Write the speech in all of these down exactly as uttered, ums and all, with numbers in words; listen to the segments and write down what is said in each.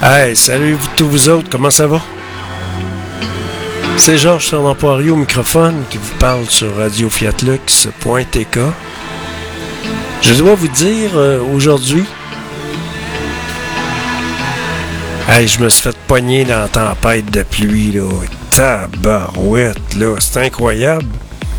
Hey, salut vous, tous vous autres, comment ça va? C'est Georges Fernand-Poirier au microphone qui vous parle sur radio fiat lux point t k. Je dois vous dire euh, aujourd'hui, hey, je me suis fait pogner dans la tempête de pluie, là. Tabarouette, là, c'est incroyable.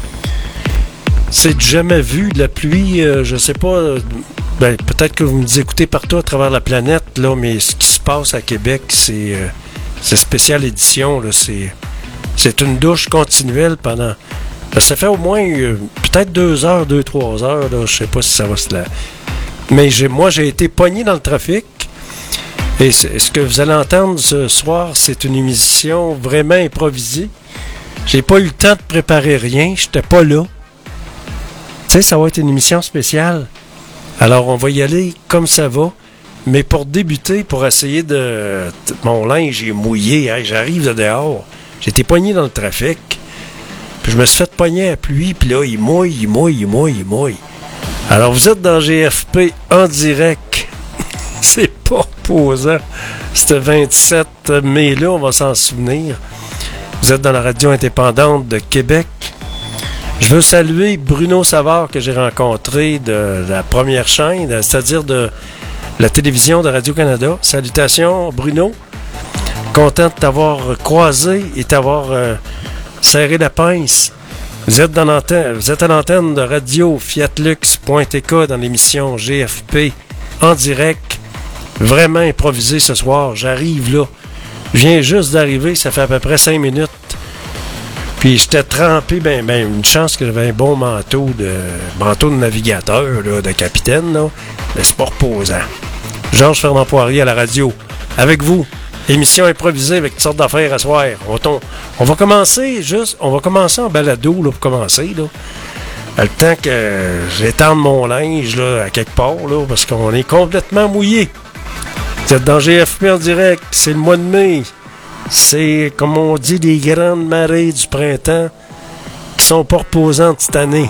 C'est jamais vu de la pluie, euh, je sais pas, euh, ben, peut-être que vous nous écoutez partout à travers la planète, là, mais ce qui se passe à Québec, c'est, euh, c'est spécial édition, là, c'est, c'est une douche continuelle pendant, ben, ça fait au moins euh, peut-être deux heures, deux, trois heures, là, je sais pas si ça va se la... Mais j'ai, moi, j'ai été pogné dans le trafic, et ce que vous allez entendre ce soir, c'est une émission vraiment improvisée. J'ai pas eu le temps de préparer rien, j'étais pas là. Tu sais, ça va être une émission spéciale. Alors, on va y aller comme ça va. Mais pour débuter, pour essayer de... Mon linge est mouillé, hein, j'arrive de dehors. J'ai été pogné dans le trafic. Puis je me suis fait pogner à la pluie. Puis là, il mouille, il mouille, il mouille, il mouille. Alors, vous êtes dans G F P en direct. C'est pas reposant. Ce vingt-sept mai-là, on va s'en souvenir. Vous êtes dans la radio indépendante de Québec. Je veux saluer Bruno Savard que j'ai rencontré de la première chaîne, c'est-à-dire de la télévision de Radio-Canada. Salutations, Bruno. Content de t'avoir croisé et t'avoir euh, serré la pince. Vous êtes, dans l'antenne, vous êtes à l'antenne de radio fiat lux point t k dans l'émission G F P en direct. Vraiment improvisé ce soir. J'arrive là. Je viens juste d'arriver, ça fait à peu près cinq minutes. Puis j'étais trempé, ben, ben, une chance que j'avais un bon manteau de manteau de navigateur, là, de capitaine, là. Mais c'est pas reposant. Georges Fernand-Poirier à la radio. Avec vous. Émission improvisée avec toutes sortes d'affaires à soir. On, on, on va commencer juste, on va commencer en balado, là, pour commencer, là. Le temps que j'étende mon linge, là, à quelque part, là, parce qu'on est complètement mouillé. Vous êtes dans G F P en direct, c'est le mois de mai. C'est, comme on dit, des grandes marées du printemps qui sont pas reposantes cette année.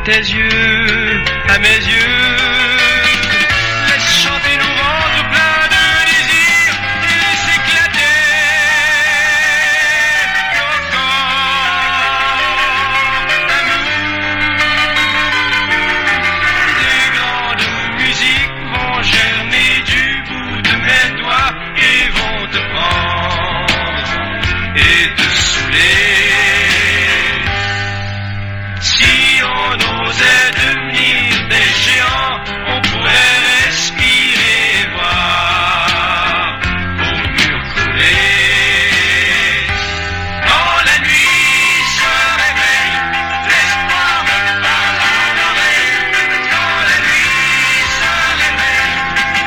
tes yeux, à mes yeux. Laisse chanter nos ventres pleins de désir et laisse éclater nos corps d'amour. Des grandes musiques vont germer du bout de mes doigts et vont te prendre et te saouler. Si on osait devenir des géants, on pourrait respirer et voir au mur couler. Quand la nuit se réveille, l'espoir me parle à l'oreille. Quand la nuit se réveille,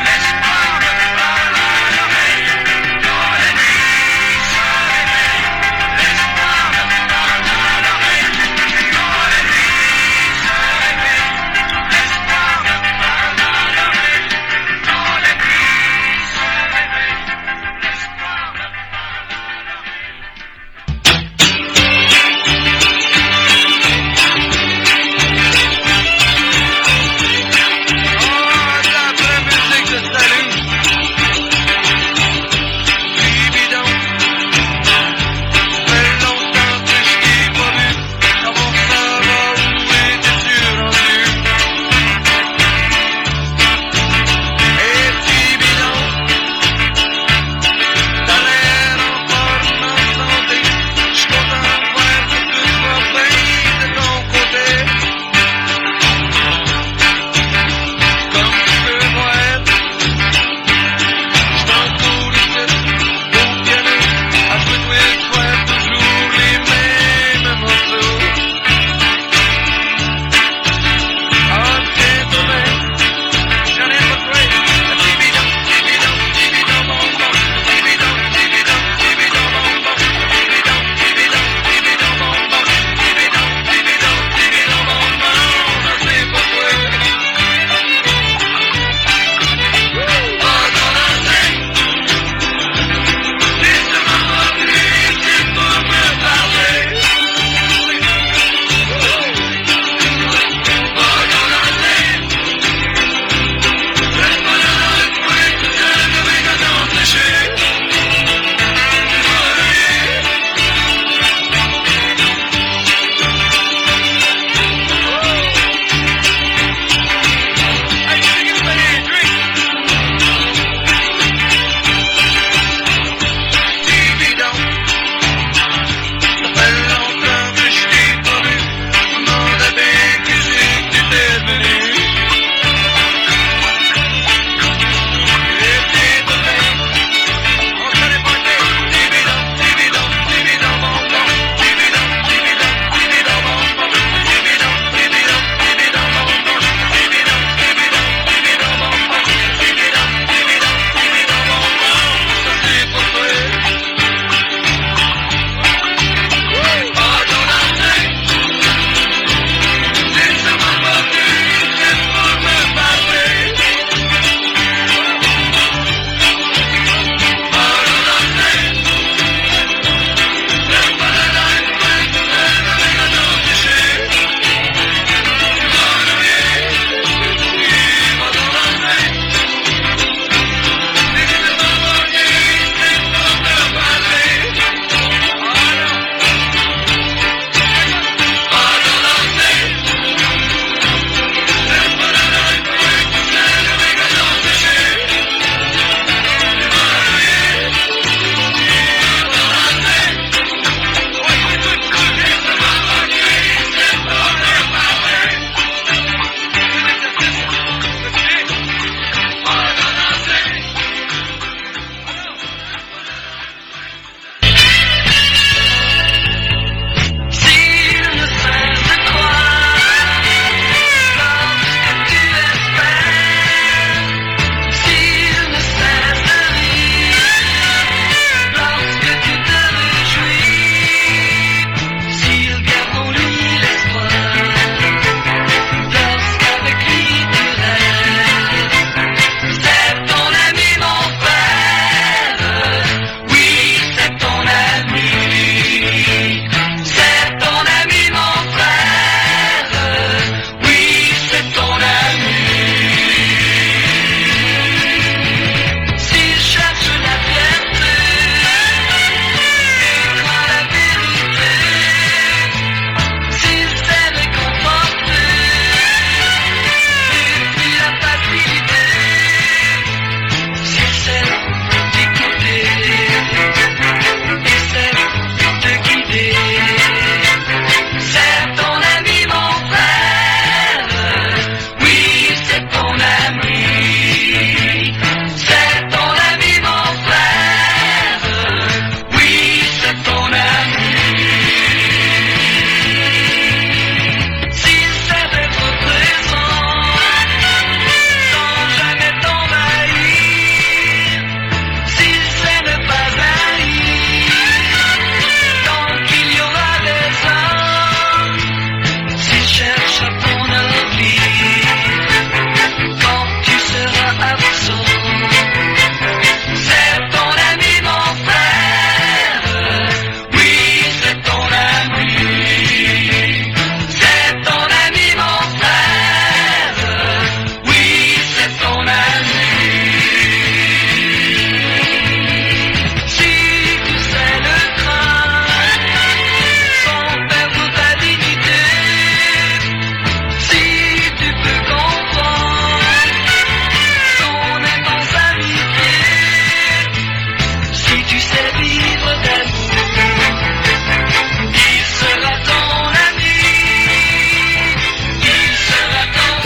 l'espoir me parle à l'oreille. Quand la nuit se réveille,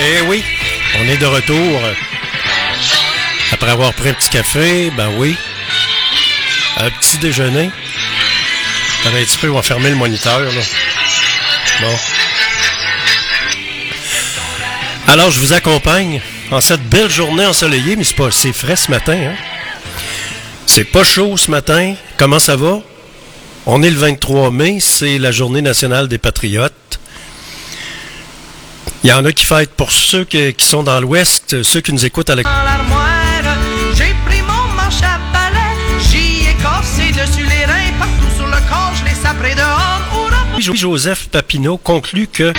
Eh oui, on est de retour. Après avoir pris un petit café, ben oui. Un petit déjeuner. Attends un petit peu, on va fermer le moniteur, là. Bon. Alors, je vous accompagne en cette belle journée ensoleillée, mais c'est pas, c'est frais ce matin, hein. C'est pas chaud ce matin. Comment ça va? On est le vingt-trois mai, c'est la journée nationale des patriotes. Il y en a qui fêtent pour ceux qui, qui sont dans l'Ouest, ceux qui nous écoutent à la... Dans l'armoire, j'ai pris mon manche à balai, j'y ai cassé dessus les reins, partout sur le corps, je l'ai sapré dehors. Joseph Papineau conclut que...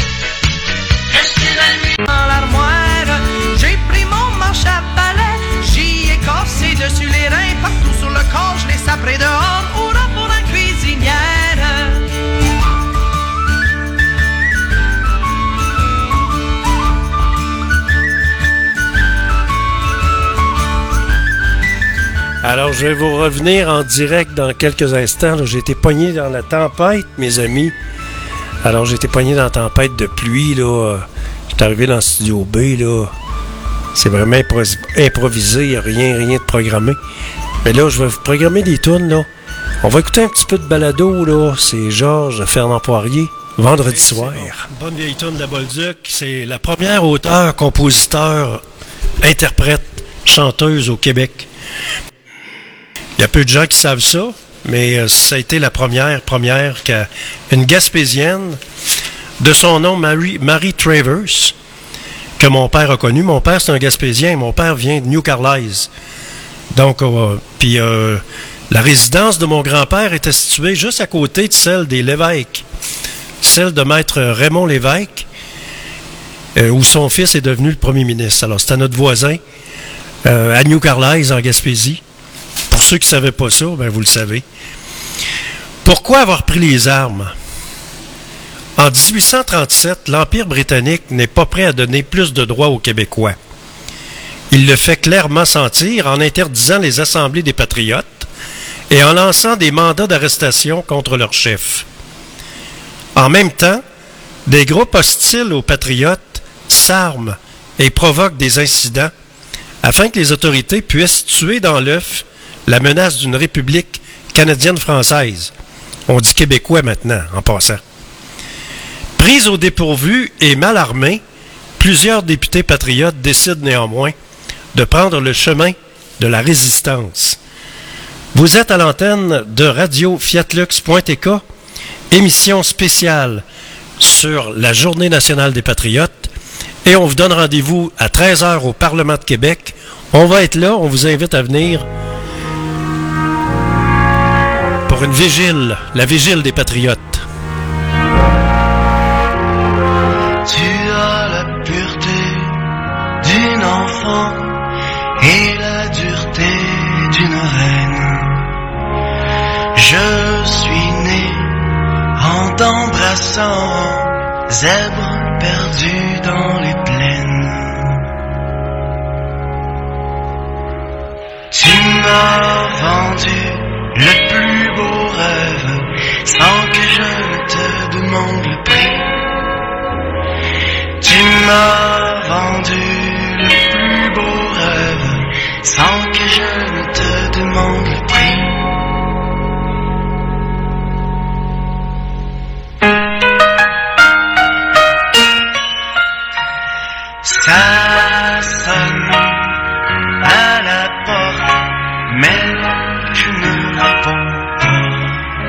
Dans l'armoire, j'ai pris mon manche à balai, j'y ai cassé dessus les reins, partout sur le corps, je l'ai sapré dehors. Hurrah pour la cuisinière. Alors, je vais vous revenir en direct dans quelques instants. Là, j'ai été pogné dans la tempête, mes amis. Alors, j'ai été pogné dans la tempête de pluie, là. J'étais arrivé dans le studio B, là. C'est vraiment impro- improvisé, il n'y a rien, rien de programmé. Mais là, je vais vous programmer des tunes, là. On va écouter un petit peu de balado, là. C'est Georges Fernand Poirier, vendredi oui, soir. Bon. Bonne vieille tune de la Bolduc. C'est la première auteure, compositeur, interprète, chanteuse au Québec. Il y a peu de gens qui savent ça, mais euh, ça a été la première, première qu'une Gaspésienne, de son nom Marie, Marie Travers, que mon père a connu. Mon père, c'est un Gaspésien, mon père vient de New Carlisle. Donc, euh, puis euh, la résidence de mon grand-père était située juste à côté de celle des Lévesques, celle de maître Raymond Lévesque, euh, où son fils est devenu le premier ministre. Alors, c'était notre voisin euh, à New Carlisle, en Gaspésie. Pour ceux qui ne savaient pas ça, ben vous le savez. Pourquoi avoir pris les armes? En dix-huit cent trente-sept, l'Empire britannique n'est pas prêt à donner plus de droits aux Québécois. Il le fait clairement sentir en interdisant les assemblées des patriotes et en lançant des mandats d'arrestation contre leurs chefs. En même temps, des groupes hostiles aux patriotes s'arment et provoquent des incidents afin que les autorités puissent tuer dans l'œuf la menace d'une république canadienne-française. On dit québécois maintenant, en passant. Pris au dépourvu et mal armés, plusieurs députés patriotes décident néanmoins de prendre le chemin de la résistance. Vous êtes à l'antenne de radio fiatlux point t k, émission spéciale sur la Journée nationale des patriotes, et on vous donne rendez-vous à treize heures au Parlement de Québec. On va être là, on vous invite à venir pour une vigile, la vigile des patriotes. Tu as la pureté d'une enfant et la dureté d'une reine. Je suis né en t'embrassant, zèbre perdu dans les plaines. Tu m'as vendu le plus beau rêve sans que je ne te demande le prix. Tu m'as vendu le plus beau rêve sans que je ne te demande le prix. Ça sonne à la porte, mais tu ne réponds pas.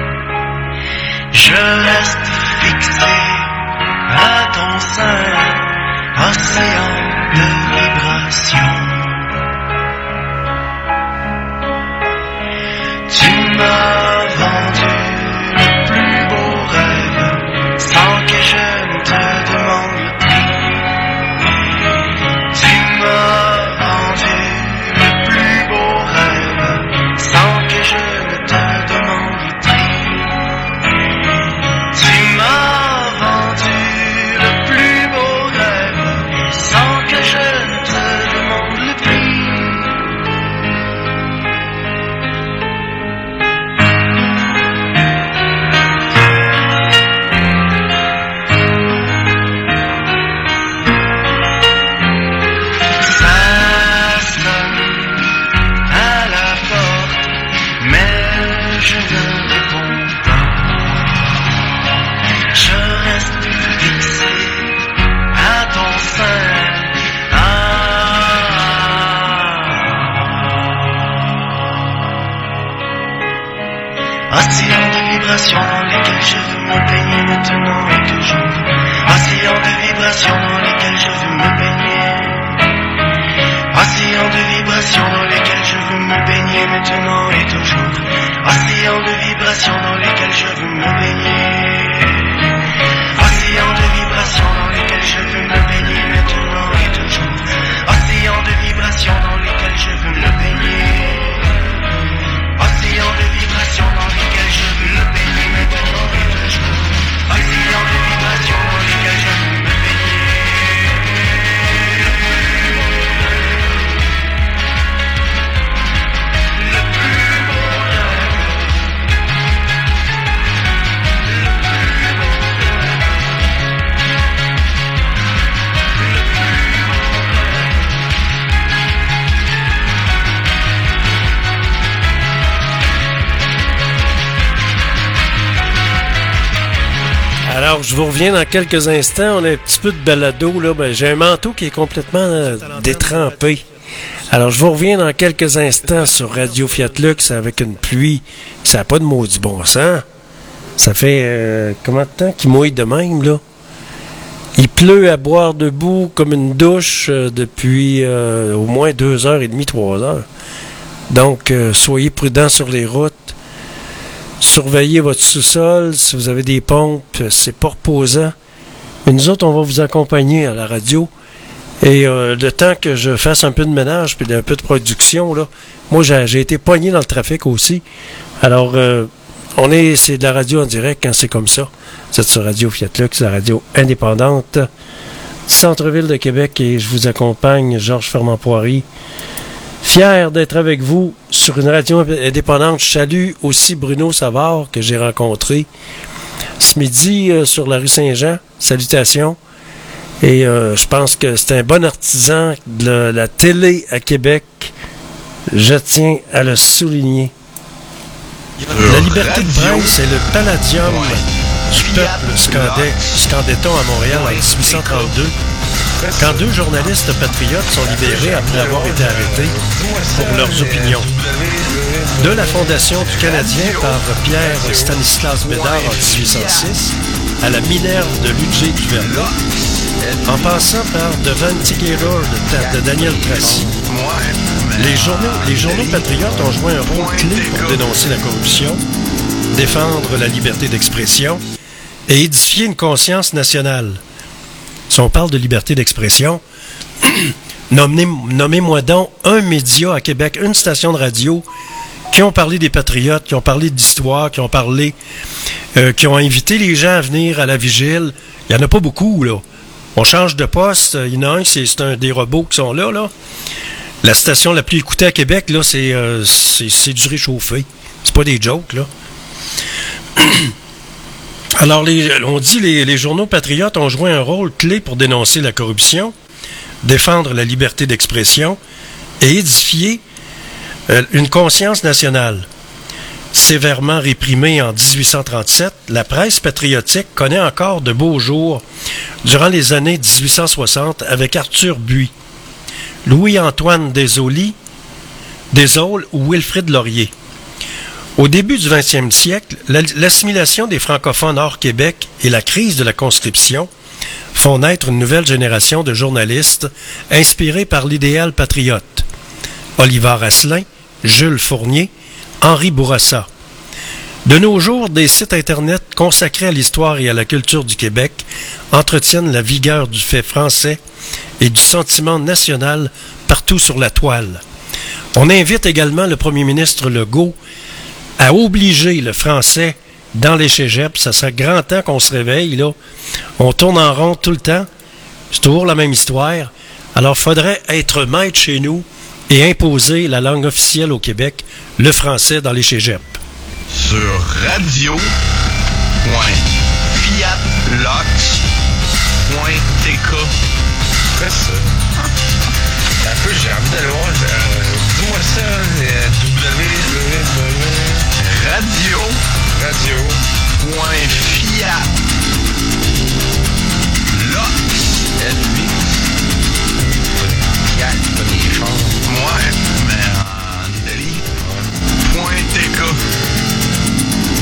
Je reste fixé à ton sein, océan de vibrations. Tu m'as vendu le plus beau rêve sans que je ne te demande le prix. Tu m'as vendu le plus beau rêve sans que je ne te demande le prix. Tu m'as vendu le plus beau Océan de vibrations dans lesquelles je veux me baigner maintenant et toujours. Océan de vibrations dans lesquelles je veux me baigner. Océan de vibrations dans lesquelles je veux me baigner maintenant et toujours. Océan de vibrations dans lesquelles je veux me baigner. Océan de vibrations dans lesquelles je veux me baigner maintenant et toujours. Océan de vibrations dans lesquelles je veux me baigner. Océan de vibrations dans lesquelles je veux me baigner maintenant et toujours. Océan de vibrations dans lesquelles je veux me baigner. Le plus beau rêve. Le plus beau Alors, je vous reviens dans quelques instants. On a un petit peu de balado, là. Ben, j'ai un manteau qui est complètement euh, détrempé. Alors, je vous reviens dans quelques instants sur Radio Fiat Lux avec une pluie. Ça n'a pas de maudit bon sens. Ça fait euh, combien de temps qu'il mouille de même, là? Il pleut à boire debout comme une douche euh, depuis euh, au moins deux heures et demie, trois heures. Donc, euh, soyez prudents sur les routes. Surveillez votre sous-sol. Si vous avez des pompes, c'est pas reposant. Mais nous autres, on va vous accompagner à la radio. Et euh, le temps que je fasse un peu de ménage puis un peu de production, là, moi, j'ai, j'ai été pogné dans le trafic aussi. Alors, euh, on est, c'est de la radio en direct quand c'est comme ça. Vous êtes sur Radio Fiat Lux, la radio indépendante du centre-ville de Québec. Et je vous accompagne, Georges Fernand-Poirier. Fier d'être avec vous sur une radio indépendante. Je salue aussi Bruno Savard que j'ai rencontré ce midi euh, sur la rue Saint-Jean. Salutations. Et euh, je pense que c'est un bon artisan de la, la télé à Québec. Je tiens à le souligner. La liberté de presse est le palladium du peuple, scandait, scandait-on à Montréal en dix-huit cent trente-deux. Quand deux journalistes patriotes sont libérés après avoir été arrêtés pour leurs opinions. De la fondation du Canadien par Pierre Stanislas Bédard en dix-huit cent six à la Minerve de Ludger Duvernay, en passant par The Vindicator de, de Daniel Tracy. Les journaux, les journaux patriotes ont joué un rôle clé pour dénoncer la corruption, défendre la liberté d'expression et édifier une conscience nationale. Si on parle de liberté d'expression, nommez, nommez-moi donc un média à Québec, une station de radio qui ont parlé des patriotes, qui ont parlé d'histoire, qui ont parlé, euh, qui ont invité les gens à venir à la vigile. Il n'y en a pas beaucoup, là. On change de poste. Il y en a un, c'est, c'est un des robots qui sont là, là. La station la plus écoutée à Québec, là, c'est, euh, c'est, c'est du réchauffé. C'est pas des jokes, là. Alors, les, on dit les, les journaux patriotes ont joué un rôle clé pour dénoncer la corruption, défendre la liberté d'expression et édifier euh, une conscience nationale. Sévèrement réprimée en dix-huit cent trente-sept, la presse patriotique connaît encore de beaux jours durant les années dix-huit cent soixante avec Arthur Buis, Louis-Antoine Desaully, Desaulles ou Wilfrid Laurier. Au début du vingtième siècle, l'assimilation des francophones hors Québec et la crise de la conscription font naître une nouvelle génération de journalistes inspirés par l'idéal patriote. Oliver Asselin, Jules Fournier, Henri Bourassa. De nos jours, des sites Internet consacrés à l'histoire et à la culture du Québec entretiennent la vigueur du fait français et du sentiment national partout sur la toile. On invite également le premier ministre Legault à obliger le français dans les cégeps. Ça serait grand temps qu'on se réveille, là. On tourne en rond tout le temps. C'est toujours la même histoire. Alors, il faudrait être maître chez nous et imposer la langue officielle au Québec, le français dans les cégeps. Sur radio point fiat lux point t k. Quoi ça? Un peu, j'ai envie d'aller voir. Euh, dis-moi ça, euh, W. Radio Radio. point fiat lux. Fiat, pas des chars. Ouais, mais en Italie. Point T K.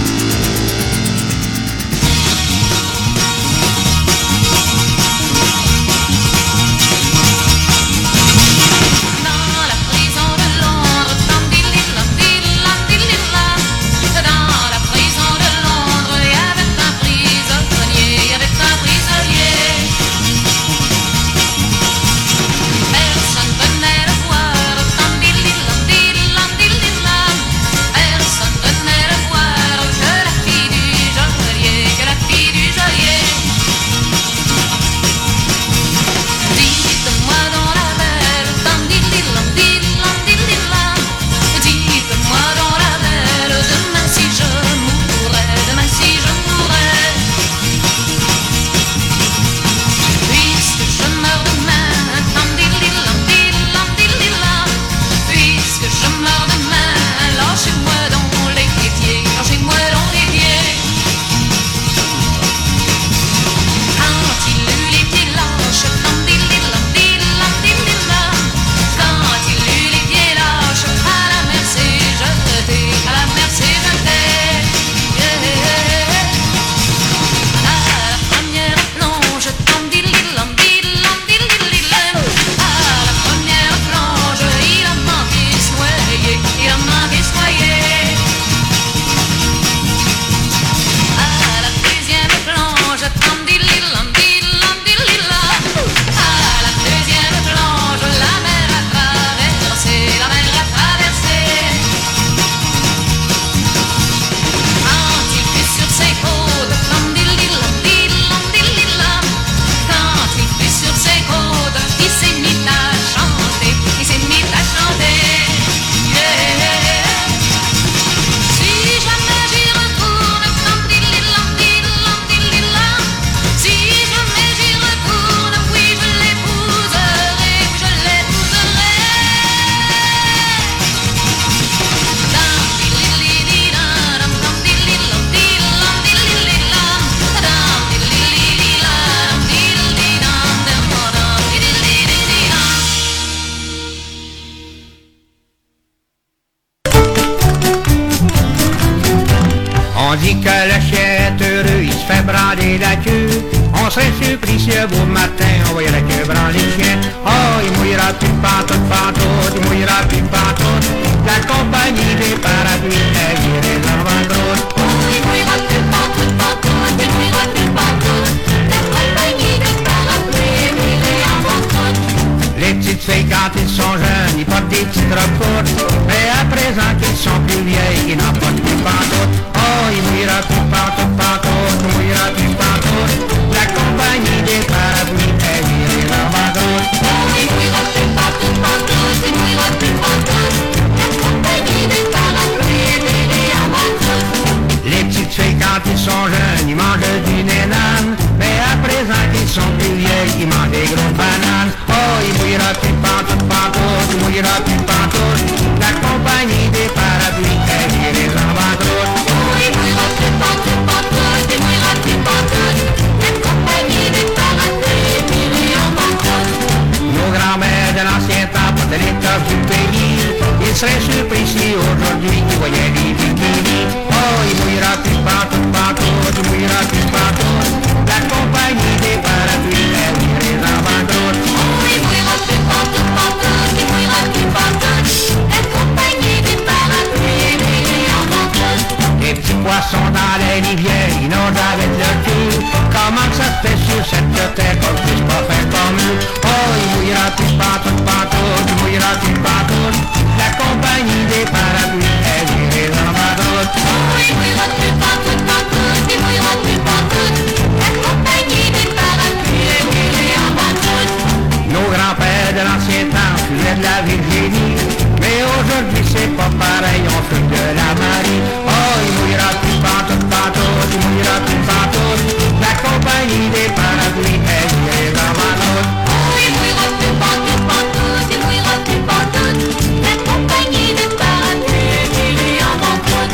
que le chien est heureux, il se fait brander la queue. On serait surpris si un beau matin, on voyait la queue branler le chien. Oh, il mouillera plus pantoute, pantoute, il mouillera plus pantoute. La compagnie des parapluies, elle irait en banqueroute. Oh, il mouillera plus pantoute, pantoute, il mouillera plus pantoute. La compagnie des parapluies, elle irait en banqueroute. Les petites filles, quand ils sont jeunes, ils portent des petites robes courtes. Mais à présent qu'ils sont plus vieilles, ils n'en portent plus pantoute. Oh, il mouillera plus pantoute, pantoute, il mouillera plus pantoute. La compagnie des parapluies, elle irait en banqueroute. Oh, il mouillera plus pantoute, pantoute, il mouillera plus pantoute. La compagnie des parapluies, elle irait en banqueroute. Les petites filles, quand ils sont jeunes, ils mangent du nénane. Mais à présent qu'ils sont plus vieilles, ils mangent des grosses bananes. Oh, il mouillera plus pantoute, pantoute, il mouillera plus pantoute. La compagnie des parapluies, elle irait en banqueroute. Oh, il mouillera plus pantoute, pantoute, il mouillera plus pantoute. La compagnie des parapluies, elle irait en banqueroute. Nos grands-mères de l'ancien temps portaient les tops du pays. Ils seraient surpris si aujourd'hui ils voyaient des bikinis. Oh, il mouillera plus pantoute, pantoute, il mouillera plus pantoute. La compagnie des parapluies, elle irait en banqueroute. Oh, il mouillera plus pantoute, pantoute, il mouillera plus pantoute. La compagnie des parapluies, elle irait en banqueroute. Les petits poissons dans les rivières, ils n'ont avec leur queue. Comment que ça se fait sur cette terre qu'on ne puisse pas faire comme eux? Oh, il mouillera plus pantoute, pantoute, il mouillera plus pantoute. La compagnie des parapluies, elle irait en banqueroute. Oh, il mouillera plus pantoute, pantoute, il mouillera plus pantoute. La compagnie des parapluies, elle irait en banqueroute. Nos grands-pères de l'ancien temps fuyaient de la Virginie. Mais aujourd'hui c'est pas pareil, on fait de la marine. Oh, il mouillera plus pantoute, pantoute, il mouillera plus pantoute. La compagnie des parapluies, elle irait en banqueroute. Oh, il mouillera plus pantoute, pantoute, il mouillera plus pantoute. La compagnie des parapluies, elle irait en banqueroute.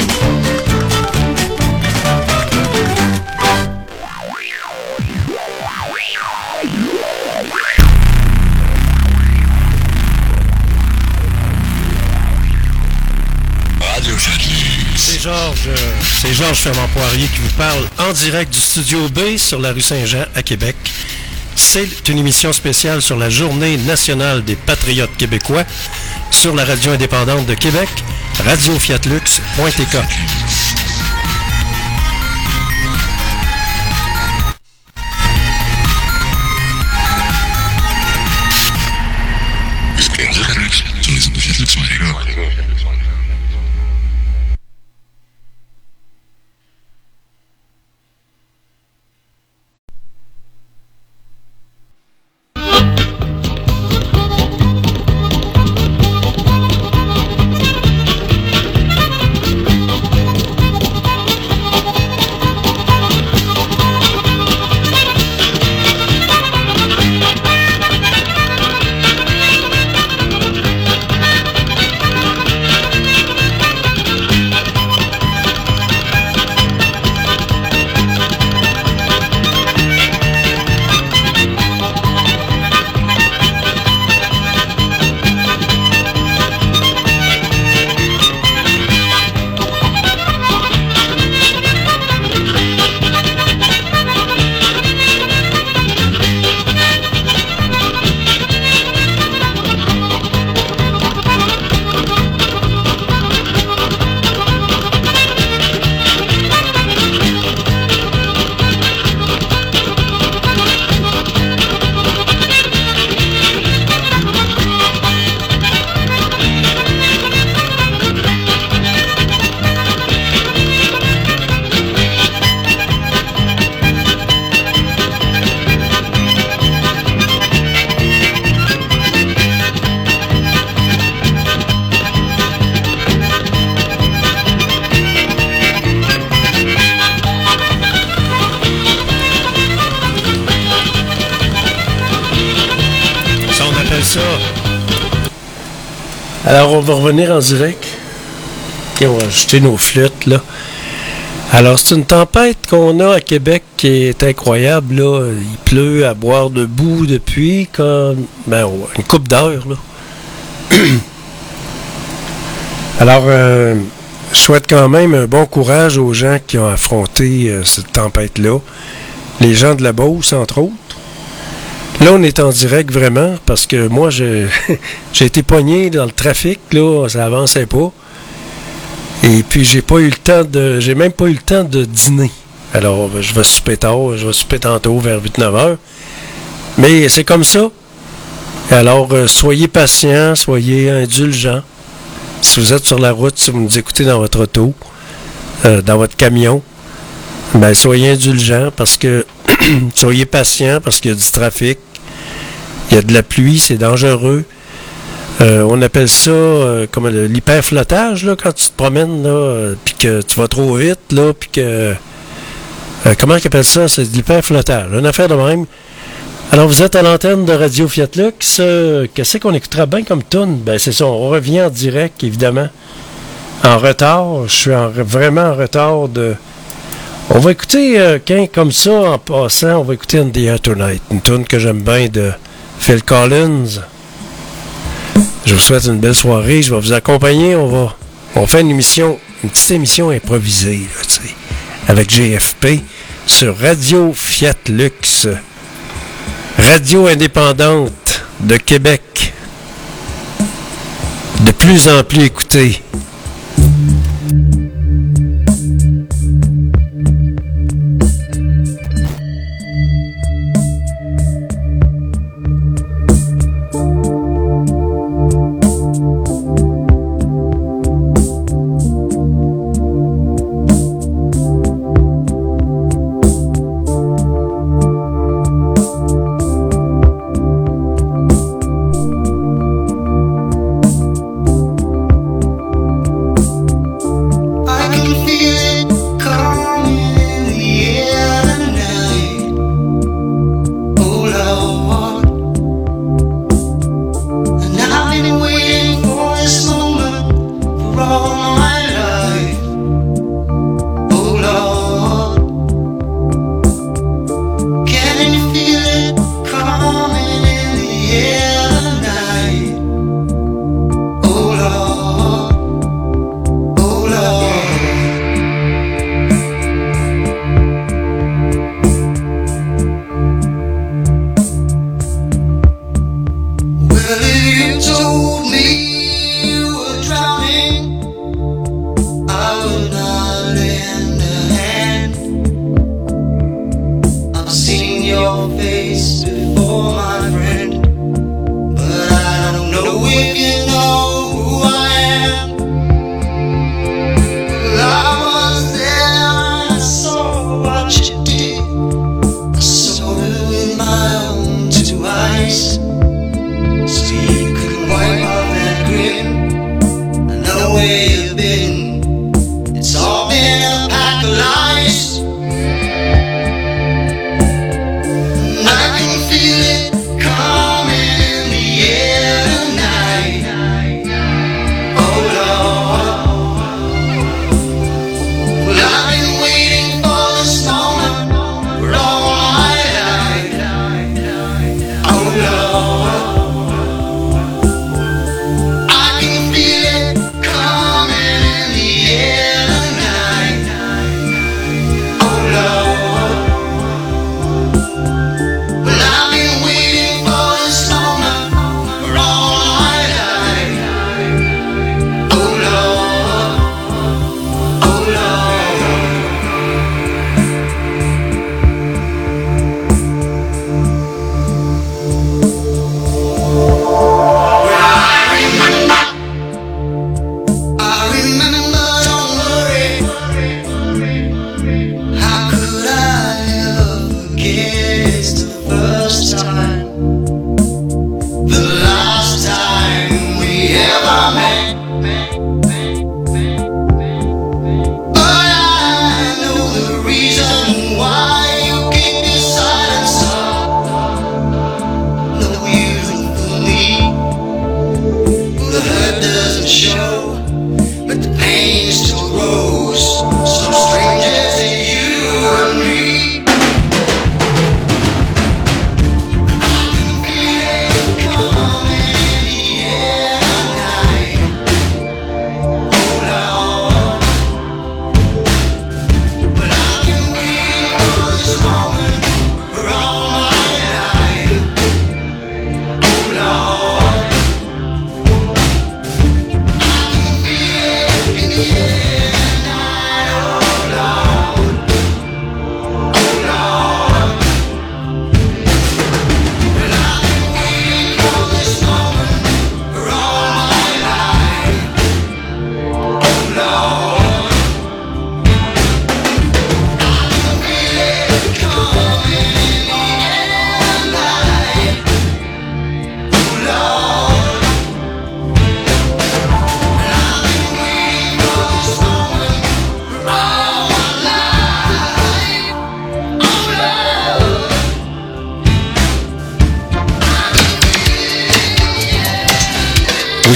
C'est Georges, euh, c'est Georges Fermant-Poirier qui vous parle en direct du Studio B sur la rue Saint-Jean à Québec. C'est une émission spéciale sur la Journée nationale des patriotes québécois sur la radio indépendante de Québec, radio fiat lux point t k. Ça. Alors, on va revenir en direct. Okay, on va jeter nos flûtes, là. Alors, c'est une tempête qu'on a à Québec qui est incroyable, là. Il pleut à boire debout depuis comme, ben, une couple d'heures, là. Alors, euh, je souhaite quand même un bon courage aux gens qui ont affronté euh, cette tempête-là. Les gens de la Beauce, entre autres. Là, on est en direct vraiment parce que moi, je, j'ai été pogné dans le trafic, là, ça avançait pas. Et puis, j'ai pas eu le temps de. J'ai même pas eu le temps de dîner. Alors, je vais souper tard, je vais souper tantôt vers huit neuf heures. Mais c'est comme ça. Alors, euh, soyez patients, soyez indulgents. Si vous êtes sur la route, si vous nous écoutez dans votre auto, euh, dans votre camion, ben soyez indulgents parce que soyez patients parce qu'il y a du trafic, il y a de la pluie, c'est dangereux. Euh, on appelle ça euh, comme le, l'hyperflottage, là, quand tu te promènes, là, euh, puis que tu vas trop vite, là, puis que... Euh, comment ils appellent ça? C'est de l'hyperflottage. Une affaire de même. Alors, vous êtes à l'antenne de Radio Fiat Lux. Euh, qu'est-ce qu'on écoutera bien comme tune? Ben, c'est ça, on revient en direct, évidemment. En retard. Je suis en, vraiment en retard de... On va écouter, euh, qu'un comme ça, en passant, on va écouter In the Air Tonight. Une tune que j'aime bien de Phil Collins. Je vous souhaite une belle soirée. Je vais vous accompagner. On va, on fait une émission, une petite émission improvisée, là, tu sais, avec G F P sur Radio Fiat Lux. Radio indépendante de Québec. De plus en plus écoutée.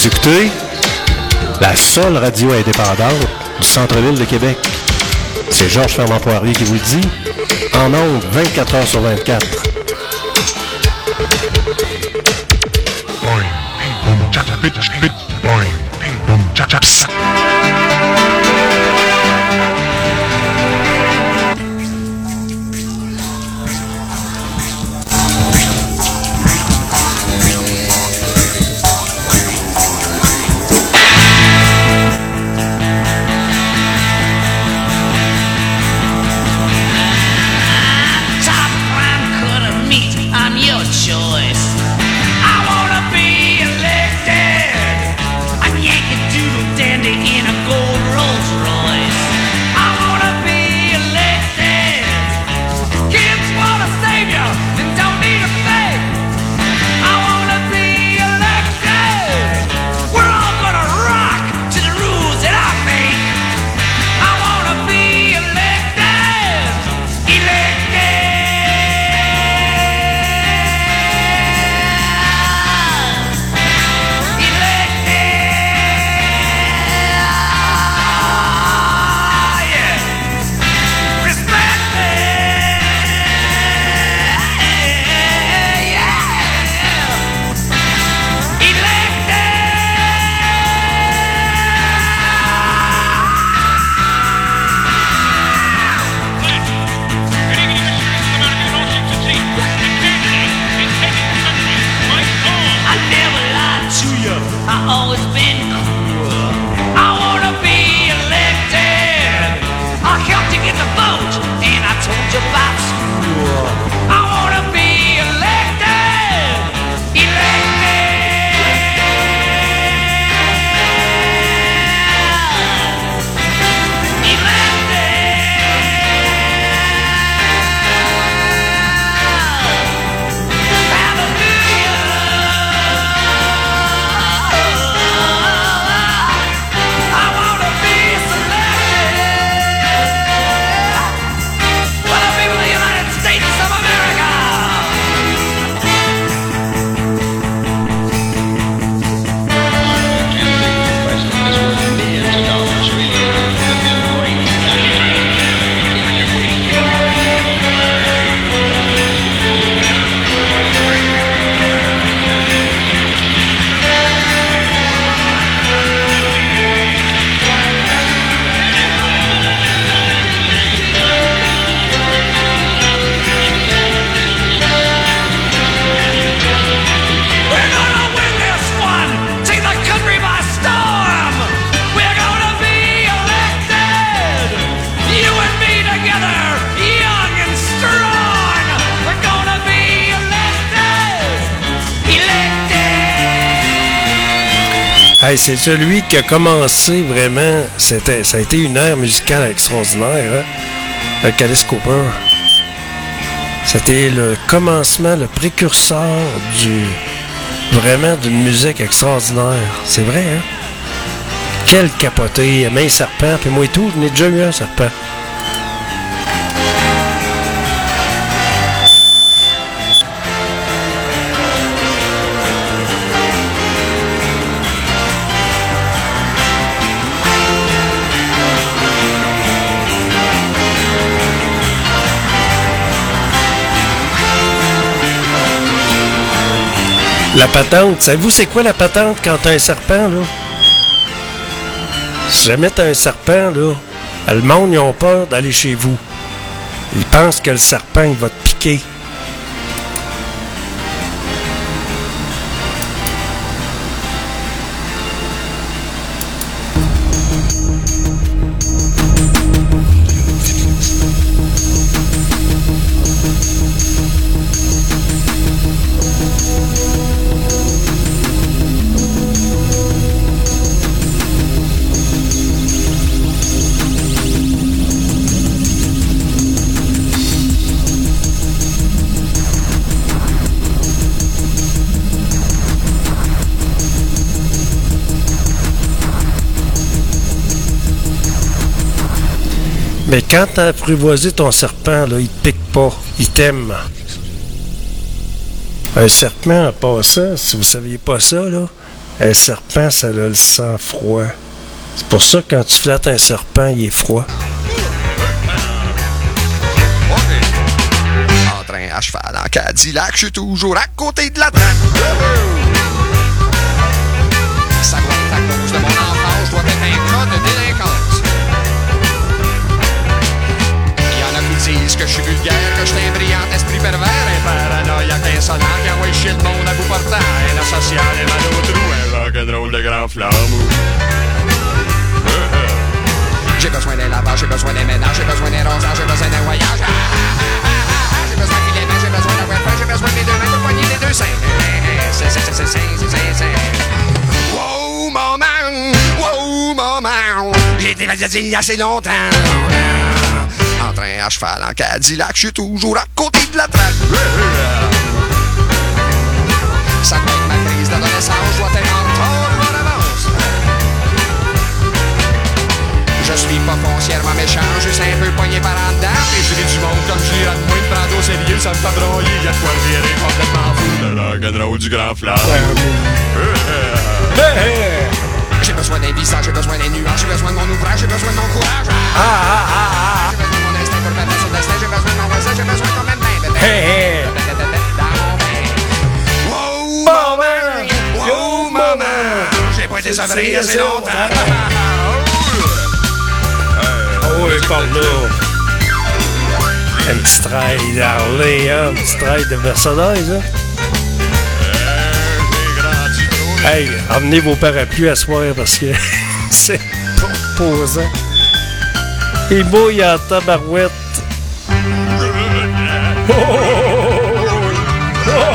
écoutez la seule radio indépendante du centre-ville de Québec. C'est Georges Fernand Poirier qui vous le dit, en ondes vingt-quatre heures sur vingt-quatre. Boing, ping, boom, cha cha bit, bit, boing, ping, boom, cha cha sa. Hey, c'est celui qui a commencé vraiment. C'était, ça a été une ère musicale extraordinaire, hein? Avec Alice Cooper. C'était le commencement, le précurseur du. Vraiment d'une musique extraordinaire. C'est vrai, hein? Quel capoté, main serpent, puis moi et tout, je n'ai déjà eu un serpent. La patente, savez-vous c'est quoi la patente quand t'as un serpent, là? Si jamais t'as un serpent, là, le monde, ils ont peur d'aller chez vous. Ils pensent que le serpent, il va te piquer. Mais quand t'as apprivoisé ton serpent, là, il te pique pas. Il t'aime. Un serpent, en passant, si vous saviez pas ça, là, Un serpent, ça a le sang froid. C'est pour ça que quand tu flattes un serpent, il est froid. En train à cheval en Cadillac, je suis toujours à côté de la traque. Ça doit être à cause de mon enfance, je dois être un cas de délinquance. Il y en a qui disent que je suis vulgaire, que je suis un brillant esprit pervers, un paranoïaque insolent qui envoie chier le monde à bout portant, un asocial et mal au trou, un rock'n'roll de grand flambeau. J'ai besoin d'un lavage, j'ai besoin d'un ménage, j'ai besoin d'un rosage, j'ai besoin d'un voyage. J'ai besoin de filet, j'ai besoin d'un web, j'ai besoin des deux mains pour poigner les deux seins. C'est, c'est, c'est, c'est, c'est, c'est, c'est. Wow, maman, wow, maman, j'ai été magnétisé il y a assez longtemps. En train à cheval en Cadillac, je suis toujours à côté de la traque. Ça doit être ma crise d'adolescence, je dois être en retard ou en avance. Je suis pas foncièrement méchant, juste un peu poigné par en dedans. Et je ris du monde comme je dirais de moi, de prendre au sérieux, ça me fait broyer. Y'a de quoi virer complètement fou, le rock'n'roll du grand flamme. J'ai besoin d'un visage, j'ai besoin des nuages, j'ai besoin de mon ouvrage, j'ai besoin de mon courage. Ah, ah, ah, ah. J'ai besoin de mon instinct pour battre sur le destin, j'ai besoin de mon voisin, j'ai besoin quand même d'un bébé. Hey, hey. Dans mon bain. Wow, maman, wow, maman, j'ai pas été savré assez longtemps. Oh, oui, par là. Un petit trail d'Harley, hein? Un petit trail de Mercedes, hein? Hey, emmenez vos parapluies à soir parce que c'est trop posant. Il mouille en tabarouette. Oh! Oh!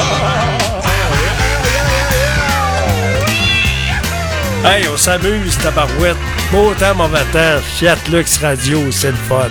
Hey, on s'amuse, tabarouette. Beau temps, mauvais temps. Fiat Lux Radio, c'est le fun.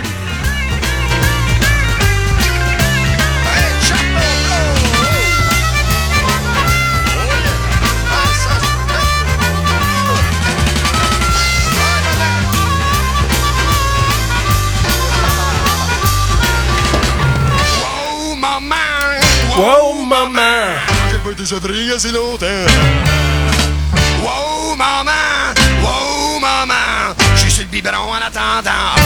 Wow, maman! J'ai pas été savré assez longtemps. Wow, maman! Wow, maman! J'suis sur le biberon en attendant.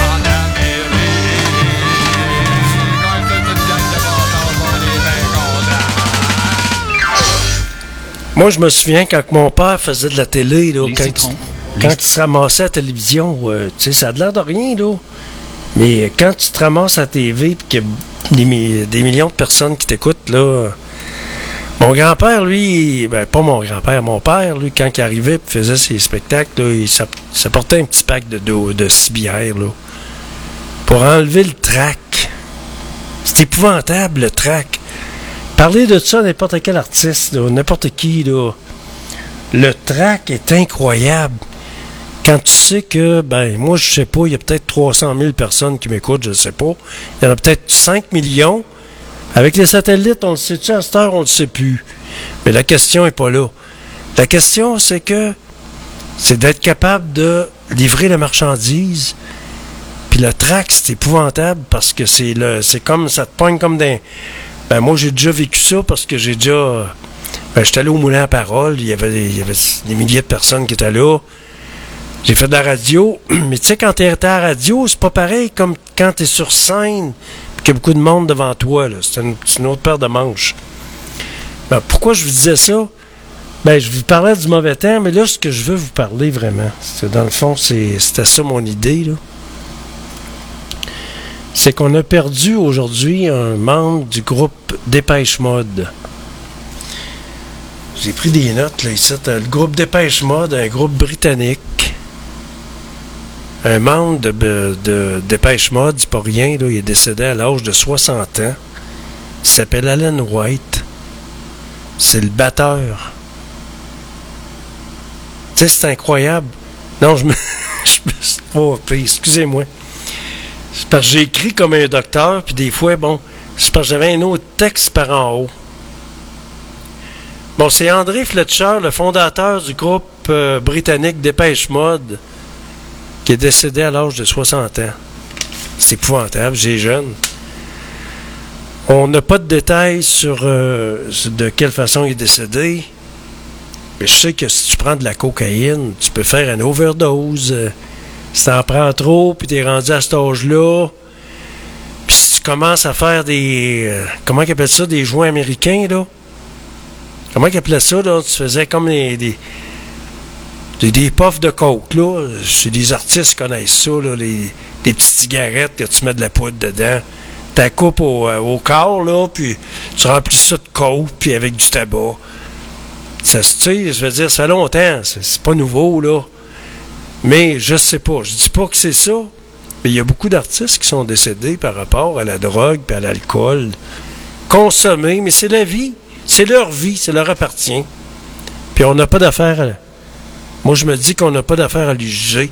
Moi, je me souviens quand mon père faisait de la télé, là, quand, il, quand il se ramassait à la télévision, euh, tu sais, ça a l'air de rien, là. Mais quand tu te ramasses à la T V et qu'il y a des, des millions de personnes qui t'écoutent, là. Mon grand-père, lui, ben pas mon grand-père, mon père, lui, quand il arrivait et faisait ses spectacles, là, il s'apportait un petit pack de, de, de six bières, là, pour enlever le trac. C'est épouvantable, le trac. Parler de ça à n'importe quel artiste, là, n'importe qui, là. Le trac est incroyable. Quand tu sais que, ben, moi, je sais pas, il y a peut-être trois cent mille personnes qui m'écoutent, je sais pas. Il y en a peut-être cinq millions. Avec les satellites, on le sait-tu à cette heure, on le sait plus. Mais la question est pas là. La question, c'est que c'est d'être capable de livrer la marchandise. Puis le trac, c'est épouvantable parce que c'est le, c'est comme, ça te pogne comme des... Ben, moi, j'ai déjà vécu ça parce que j'ai déjà... Ben, j'étais allé au Moulin à Parole, il y avait des, il y avait des milliers de personnes qui étaient là. J'ai fait de la radio, mais tu sais, quand t'es à la radio, c'est pas pareil comme quand t'es sur scène et qu'il y a beaucoup de monde devant toi, là. C'est une, c'est une autre paire de manches. Ben, pourquoi je vous disais ça? Ben, je vous parlais du mauvais temps, mais là, ce que je veux vous parler vraiment, c'est, dans le fond, c'est, c'était ça mon idée, là. C'est qu'on a perdu aujourd'hui un membre du groupe Dépêche Mode. J'ai pris des notes, là, ici. Le groupe Dépêche Mode, un groupe britannique. Un membre de, de, de Dépêche Mode, c'est pas rien, là, il est décédé à l'âge de soixante ans. Il s'appelle Alan White. C'est le batteur. Tu sais, c'est incroyable. Non, je me... je me suis pas... Excusez-moi. C'est parce que j'ai écrit comme un docteur, puis des fois, bon, c'est parce que j'avais un autre texte par en haut. Bon, c'est André Fletcher, le fondateur du groupe euh, britannique Dépêche Mode, qui est décédé à l'âge de soixante ans. C'est épouvantable, j'ai jeune. On n'a pas de détails sur euh, de quelle façon il est décédé. Mais je sais que si tu prends de la cocaïne, tu peux faire une overdose. Euh, si t'en prends trop, puis t'es rendu à cet âge-là, puis si tu commences à faire des... Euh, comment ils appellent ça? Des joints américains, là? Comment ils appelaient ça, là? Tu faisais comme des... des Des, des puffs de coke, là. C'est des artistes qui connaissent ça, là. Les, des petites cigarettes que tu mets de la poudre dedans. Tu la coupes au, au corps, là, puis tu remplis ça de coke, puis avec du tabac. Ça, tu sais, je veux dire, ça fait longtemps. C'est, c'est pas nouveau, là. Mais je sais pas. Je dis pas que c'est ça. Mais il y a beaucoup d'artistes qui sont décédés par rapport à la drogue et à l'alcool. Consommés, mais c'est la vie. C'est leur vie, ça leur appartient. Puis on n'a pas d'affaire à... Moi, je me dis qu'on n'a pas d'affaire à les juger.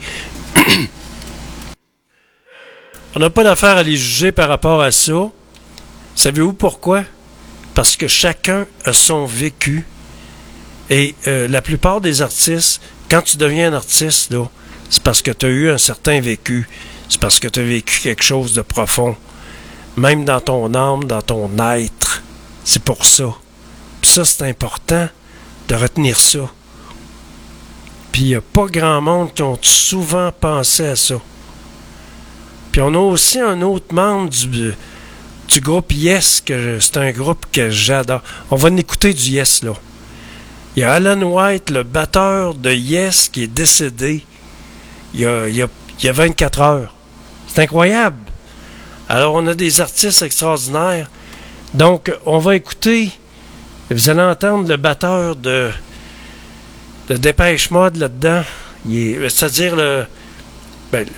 On n'a pas d'affaire à les juger par rapport à ça. Savez-vous pourquoi? Parce que chacun a son vécu. Et euh, la plupart des artistes, quand tu deviens un artiste, là, c'est parce que tu as eu un certain vécu. C'est parce que tu as vécu quelque chose de profond. Même dans ton âme, dans ton être. C'est pour ça. Puis ça, c'est important de retenir ça. Puis il n'y a pas grand monde qui ont souvent pensé à ça. Puis on a aussi un autre membre du, du groupe Yes, que c'est un groupe que j'adore. On va en écouter du Yes, là. Il y a Alan White, le batteur de Yes, qui est décédé il y a, il y a, il y a vingt-quatre heures. C'est incroyable. Alors on a des artistes extraordinaires. Donc on va écouter, vous allez entendre le batteur de... Le Dépêche Mode là-dedans, il est, c'est-à-dire le... Ben,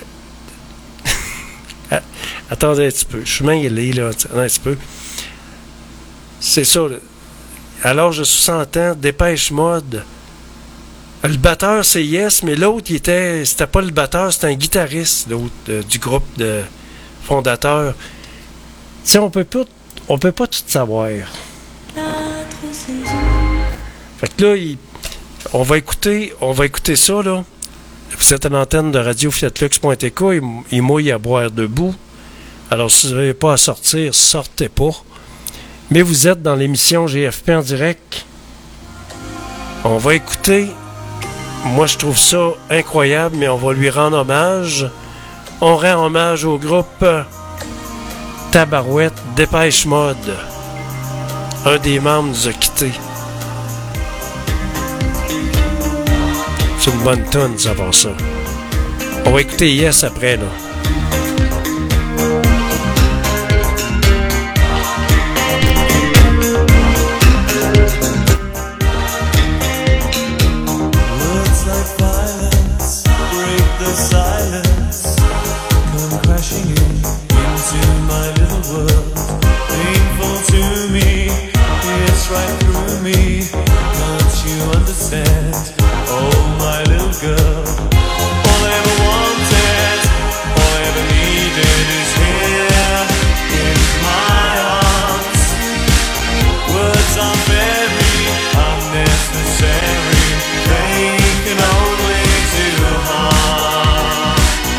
le attendez un petit peu, je suis mêlé, là, un petit peu. C'est ça, là. À l'âge de soixante ans, Dépêche Mode. Le batteur, c'est Yes, mais l'autre, il était... C'était pas le batteur, c'était un guitariste, l'autre, euh, du groupe de fondateurs. Tu sais, on peut pas... On peut pas tout savoir. Fait que là, il... On va écouter, on va écouter ça, là. Vous êtes à l'antenne de radio fiat lux point t k, il, il mouille à boire debout. Alors, si vous n'avez pas à sortir, sortez pas. Mais vous êtes dans l'émission G F P en direct. On va écouter. Moi, je trouve ça incroyable, mais on va lui rendre hommage. On rend hommage au groupe Tabarouette Dépêche Mode. Un des membres nous a quittés. C'est une bonne tonne, ça va ça. On va écouter Yes après, là. Words like violence break the silence, come crashing in into my little world. Painful to me, it's right through me. Don't you understand? Oh, my little girl, all I ever wanted, all I ever needed is here in my arms. Words are very unnecessary, they can only do harm.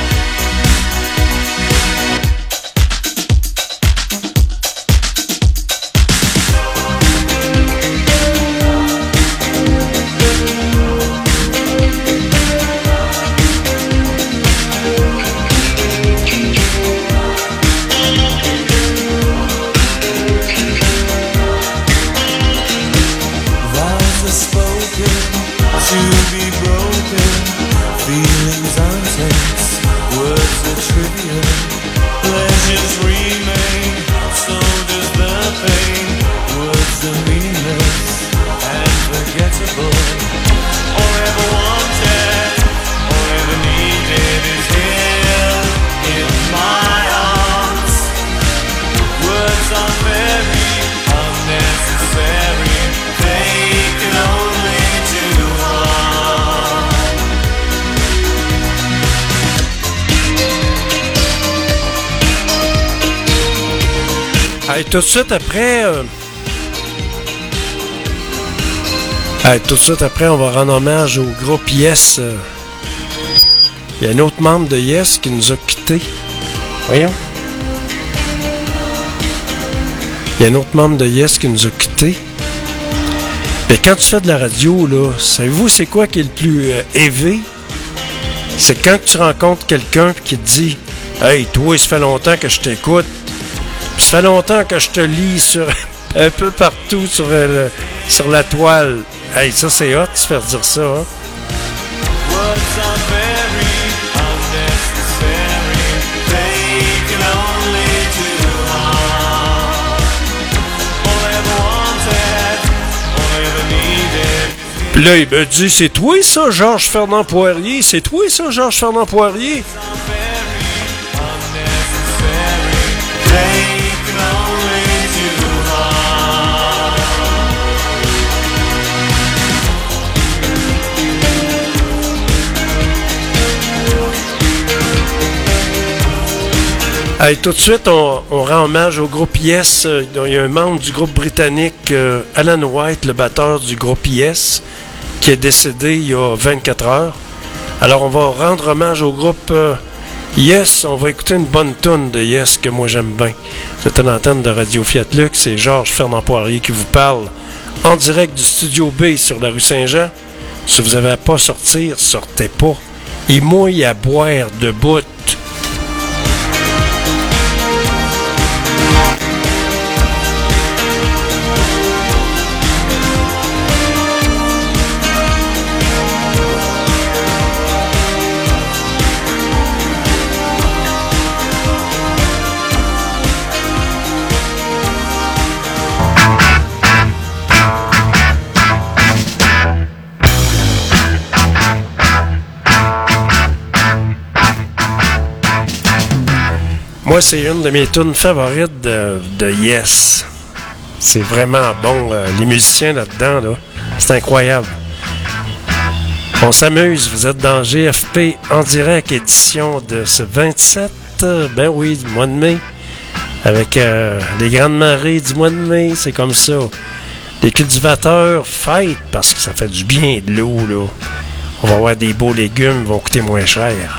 To be broken, feelings are intense, words are trivial, pleasures remain, so does the pain. Words are meaningless and forgettable. All I ever wanted, all I ever needed is here in my arms. Words are very unnecessary, they can only do harm. Hey, tout de suite après... Euh... Hey, tout de suite après, on va rendre hommage au groupe Yes. Euh... Il y a un autre membre de Yes qui nous a quittés. Voyons. Il y a un autre membre de Yes qui nous a quittés. Mais quand tu fais de la radio, là, savez-vous c'est quoi qui est le plus euh, élevé? C'est quand tu rencontres quelqu'un qui te dit « Hey, toi, ça fait longtemps que je t'écoute. Ça fait longtemps que je te lis sur un peu partout sur, euh, le, sur la toile. » Hey, ça, c'est hot de se faire dire ça, hein? Words are very unnecessary. They can only do harm. All I ever wanted, all I ever needed. Puis là, il me dit, c'est toi ça, Georges Fernand Poirier? C'est toi ça, Georges Fernand Poirier? Hey, tout de suite, on, on rend hommage au groupe Yes. Il y a un membre du groupe britannique, euh, Alan White, le batteur du groupe Yes, qui est décédé il y a vingt-quatre heures. Alors, on va rendre hommage au groupe euh, Yes. On va écouter une bonne toune de Yes que moi j'aime bien. C'est une antenne de Radio Fiat Lux. C'est Georges Fernand Poirier qui vous parle en direct du Studio B sur la rue Saint-Jean. Si vous n'avez pas à sortir, sortez pas. Il mouille à boire debout. Moi, c'est une de mes tunes favorites de, de Yes. C'est vraiment bon. Euh, les musiciens là-dedans, là, c'est incroyable. On s'amuse. Vous êtes dans G F P en direct, édition de ce vingt-sept, euh, ben oui, du mois de mai. Avec euh, les grandes marées du mois de mai, c'est comme ça. Les cultivateurs fêtent parce que ça fait du bien de l'eau, là. On va avoir des beaux légumes, ils vont coûter moins cher.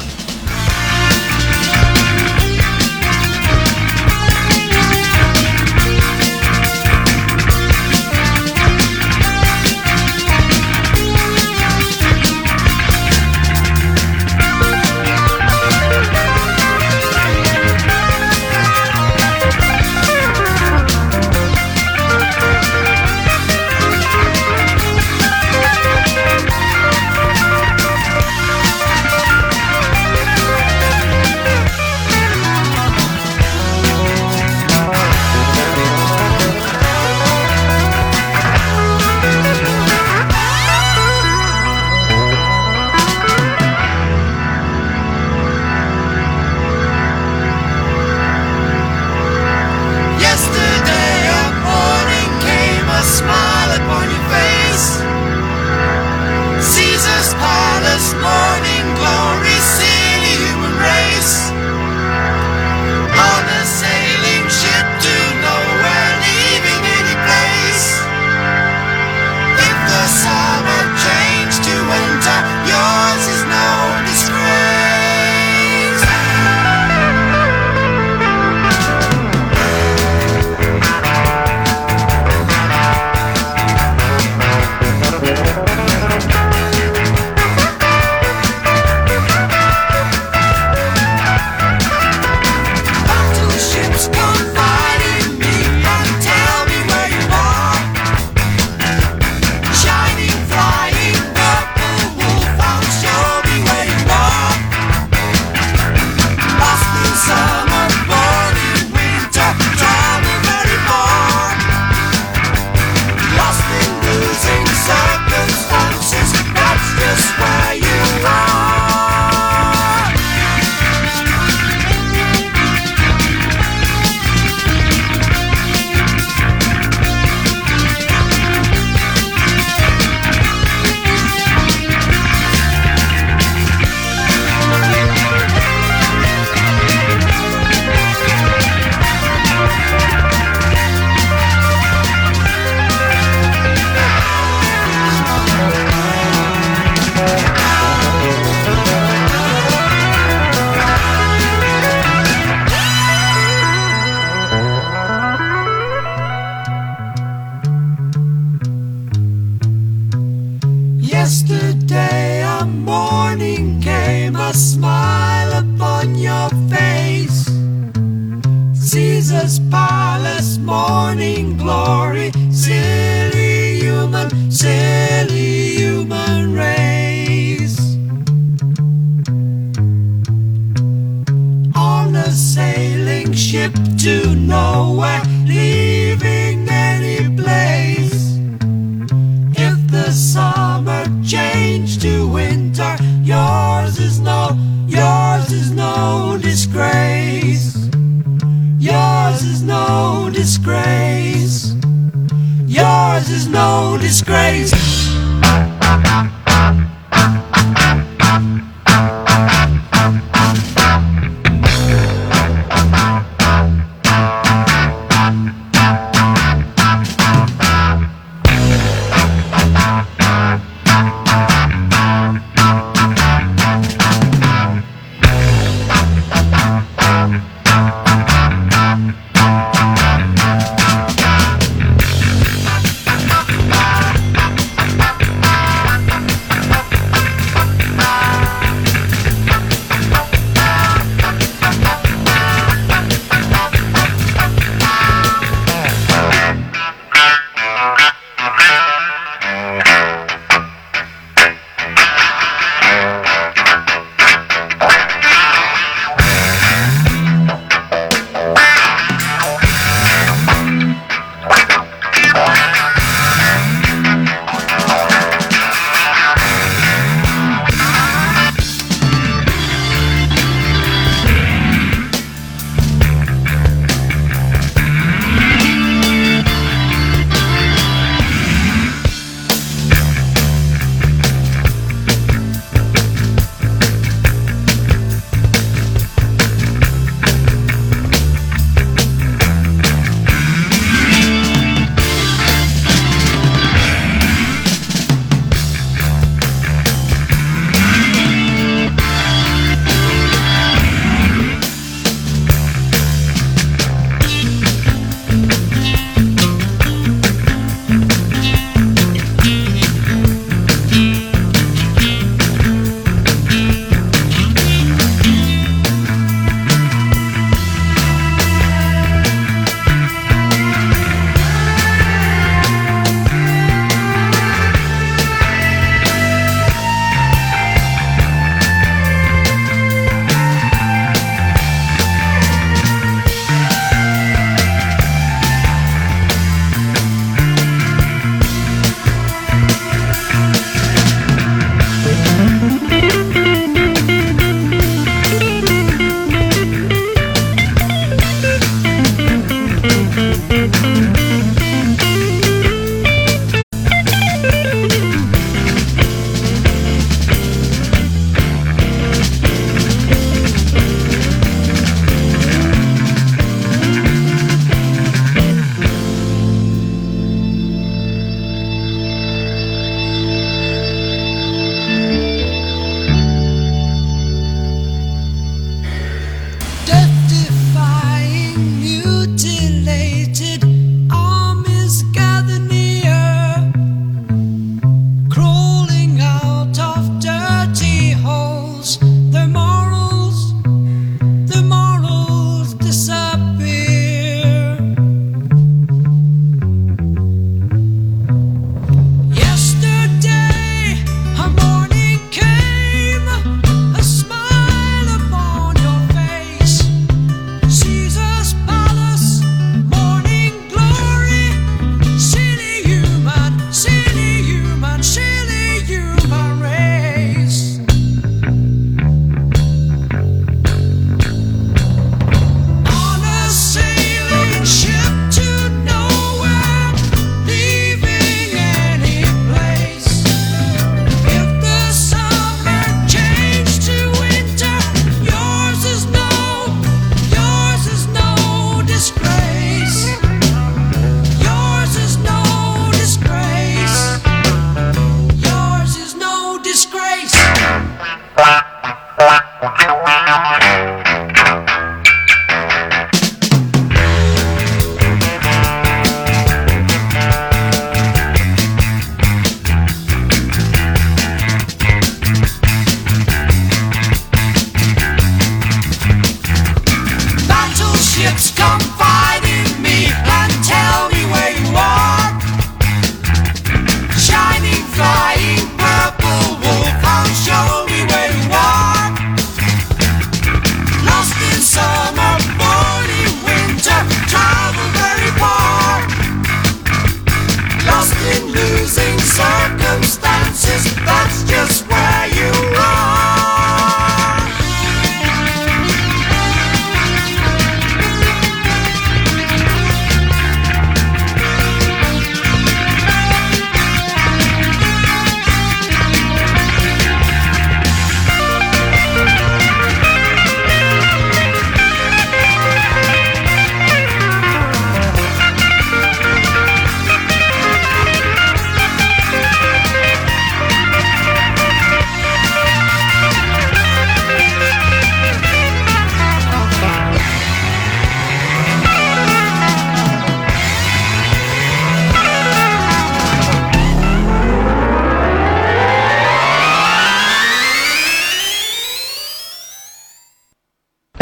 Caesar's palace, morning glory, silly human, silly human race. On a sailing ship to nowhere, leaving any place. If the summer changed to winter, yours is no, yours is no disgrace. Yours is no disgrace. Yours is no disgrace.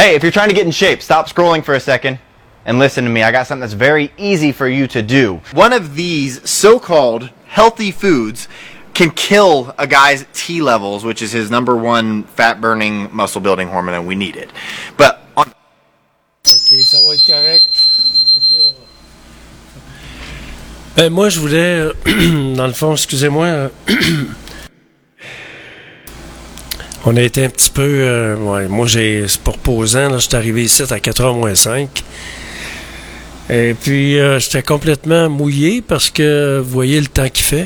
Hey, if you're trying to get in shape, stop scrolling for a second and listen to me. I got something that's very easy for you to do. One of these so-called healthy foods can kill a guy's T levels, which is his number one fat-burning, muscle-building hormone, and we need it. But on... Ok, ça va être correct. Ok, on va... Ben, moi, je voulais, dans le fond, excusez-moi, on a été un petit peu... Euh, ouais, moi, j'ai, c'est pas reposant, là, je suis arrivé ici à quatre heures moins cinq. Et puis, euh, j'étais complètement mouillé parce que vous voyez le temps qu'il fait.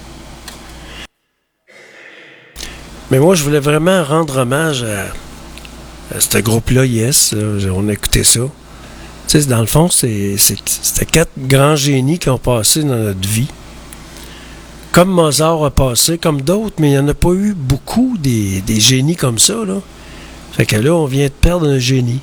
Mais moi, je voulais vraiment rendre hommage à, à ce groupe-là, Yes. Là, on a écouté ça. Tu sais, dans le fond, c'est, c'est, c'était quatre grands génies qui ont passé dans notre vie. Comme Mozart a passé, comme d'autres, mais il n'y en a pas eu beaucoup des, des génies comme ça, là. Fait que là, on vient de perdre un génie.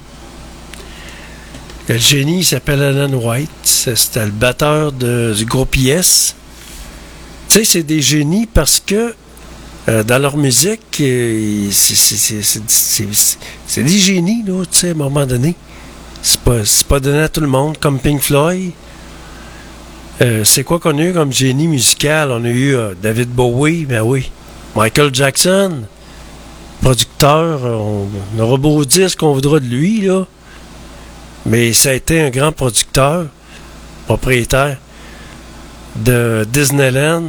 Le génie, il s'appelle Alan White. C'était le batteur de, du groupe Yes. Tu sais, c'est des génies parce que euh, dans leur musique, euh, c'est, c'est, c'est, c'est, c'est, c'est des génies, là, tu sais, à un moment donné. C'est pas, c'est pas donné à tout le monde, comme Pink Floyd. Euh, c'est quoi qu'on a eu comme génie musical? On a eu euh, David Bowie, ben oui. Michael Jackson, producteur. On, on aura beau dire ce qu'on voudra de lui, là. Mais ça a été un grand producteur, propriétaire de Disneyland.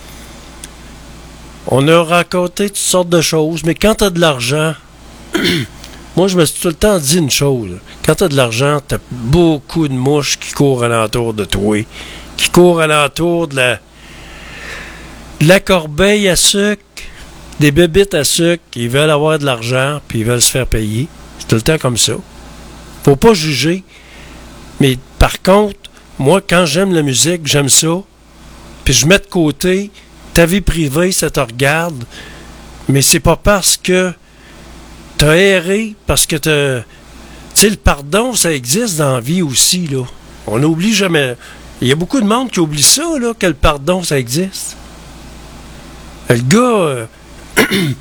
On a raconté toutes sortes de choses, mais quand t'as de l'argent, moi je me suis tout le temps dit une chose. Quand t'as de l'argent, t'as beaucoup de mouches qui courent alentour de toi, qui courent alentour de la, de la corbeille à sucre, des bébites à sucre, ils veulent avoir de l'argent, puis ils veulent se faire payer. C'est tout le temps comme ça. Faut pas juger. Mais par contre, moi, quand j'aime la musique, j'aime ça. Puis je mets de côté ta vie privée, ça te regarde. Mais c'est pas parce que t'as erré, parce que t'as... Tu sais, le pardon, ça existe dans la vie aussi, là. On n'oublie jamais... Il y a beaucoup de monde qui oublie ça, là, que le pardon, ça existe. Le gars... Euh... tu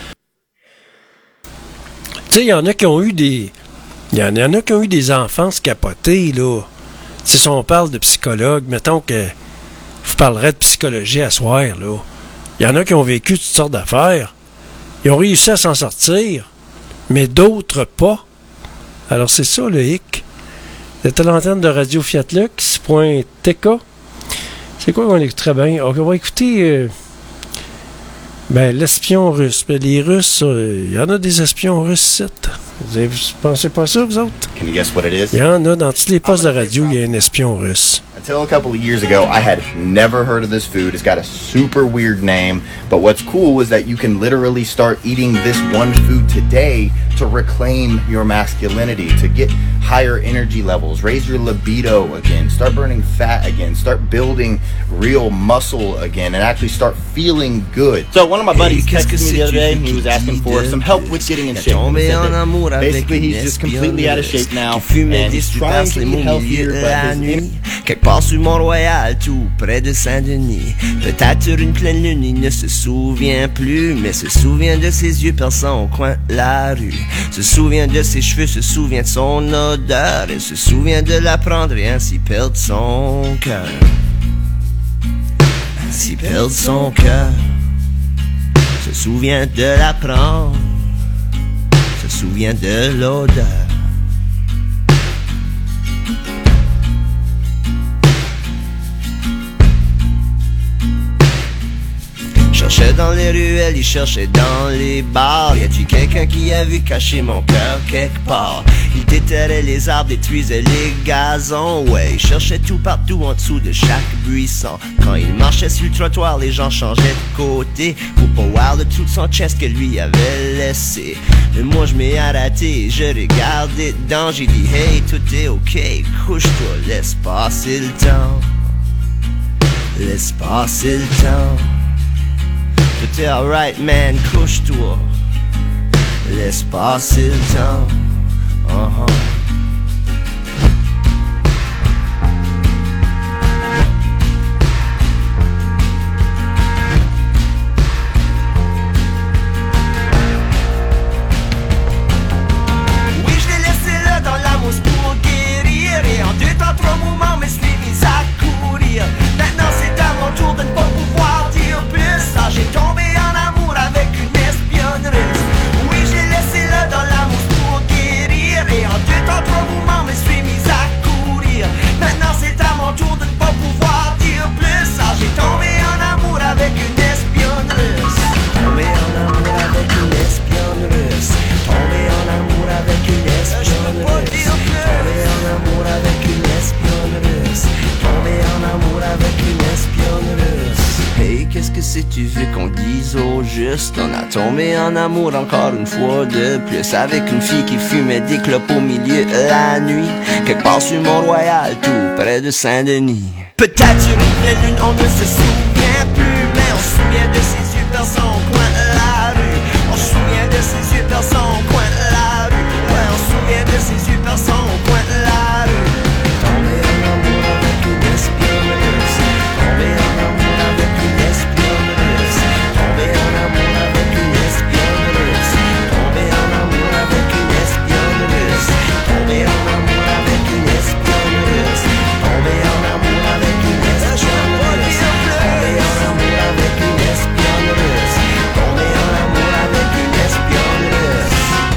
sais, il y en a qui ont eu des... Il y en a qui ont eu des enfances capotées, là. Tu sais, si on parle de psychologue, mettons que je parlerais de psychologie à soir, là. Il y en a qui ont vécu toutes sortes d'affaires. Ils ont réussi à s'en sortir, mais d'autres pas. Alors, c'est ça, le hic. C'était l'antenne de Radio Fiat Lux, point T K. C'est quoi qu'on écoute très bien? On va écouter... Euh, ben, l'espion russe. Ben, les Russes, il euh, y en a des espions russes, c'est. Vous ne pensez pas ça, vous autres? Can you guess what it is? Il y en a dans tous les postes de radio, il y a un espion russe. Until a couple of years ago, I had never heard of this food. It's got a super weird name, but what's cool is that you can literally start eating this one food today to reclaim your masculinity, to get higher energy levels, raise your libido again, start burning fat again, start building real muscle again, and actually start feeling good. So one of my buddies texted me the other day, and he was asking for some help with getting in shape. Basically, he's just completely out of shape now, and he's trying to eat healthier, but his... Quelque part sur Mont-Royal, tout près de Saint-Denis. Peut-être sur une pleine lune, il ne se souvient plus, mais se souvient de ses yeux perçants au coin de la rue. Se souvient de ses cheveux, se souvient de son odeur, et se souvient de la prendre et ainsi perdre son cœur. Ainsi perdre son cœur. Se souvient de la prendre, se souvient de l'odeur. Cherchait dans les ruelles, il cherchait dans les bars. Y a-t-il quelqu'un qui a vu cacher mon cœur quelque part? Il déterrait les arbres, détruisait les gazons. Ouais, il cherchait tout partout en dessous de chaque buisson. Quand il marchait sur le trottoir, les gens changeaient de côté pour pas voir de tout son chest que lui avait laissé. Mais moi je m'ai arrêté, je regardais dedans. J'ai dit hey, tout est ok, couche-toi, laisse passer le temps. Laisse passer le temps. Tout est alright man, couche-toi, laisse passer le temps. Uh-huh. Oui, je juste. On a tombé en amour encore une fois de plus avec une fille qui fumait des clopes au milieu de la nuit, quelque part sur Mont-Royal, tout près de Saint-Denis. Peut-être sur une pleine lune, on ne se souvient plus, mais on se souvient de ses yeux dans son coin de la rue. On se souvient de ses yeux dans son coin de la rue. Ouais, on se souvient de ses yeux dans son coin de la rue. Tombé en amour avec une espionne russe. Tombé en amour avec une espionne russe. Tombé en amour avec une espionne russe. Tombé en amour avec une espionne russe. Tombé en amour avec une espionne russe. Tombé en amour avec une espionne russe. Tombé en amour avec une espionne russe. Tombé en amour avec une espionne russe.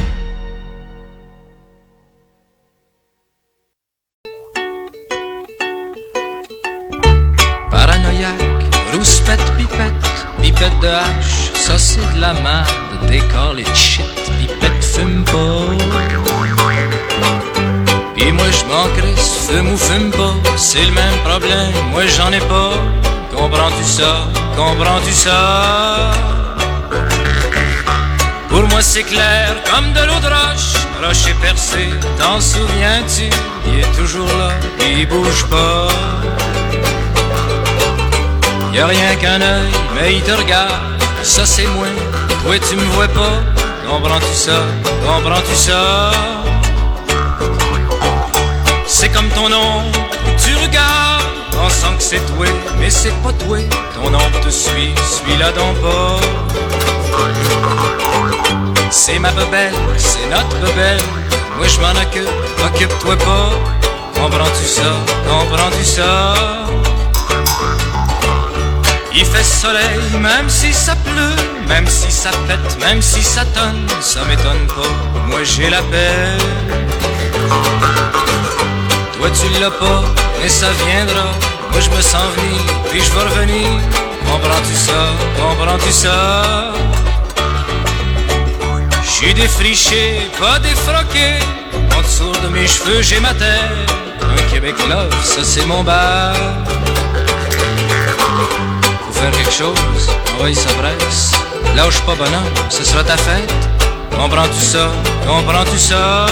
Paranoïaque, rouspette, pipette, pipette de hache, ça c'est de la merde, décore les shit, pipette fume pas. Pis moi je m'en crisse, fume ou fume pas, c'est le même problème, moi j'en ai pas. Comprends-tu ça, comprends-tu ça? Pour moi c'est clair comme de l'eau de roche, rocher percé, t'en souviens-tu? Il est toujours là, il bouge pas. Y'a rien qu'un œil, mais il te regarde, ça c'est moi, toi tu me vois pas. Comprends-tu ça, comprends-tu ça? C'est comme ton nom, tu regardes, pensant que c'est toi, mais c'est pas toi. Ton ombre te suit, suis-la donc pas. C'est ma bebelle, c'est notre bebelle, moi je m'en occupe, occupe-toi pas. Comprends-tu ça, comprends-tu ça? Il fait soleil, même si ça pleut, même si ça pète, même si ça tonne, ça m'étonne pas, moi j'ai la paix. Toi tu l'as pas, mais ça viendra, moi je me sens venir, puis je vais revenir. Comprends-tu ça, comprends-tu ça? J'suis défriché, pas défroqué, en dessous de mes cheveux j'ai ma terre. Un Québec love, ça c'est mon bar. Faire quelque chose, envoie ça presse. Lâche pas bonhomme, ce sera ta fête. Comprends-tu ça, comprends-tu ça?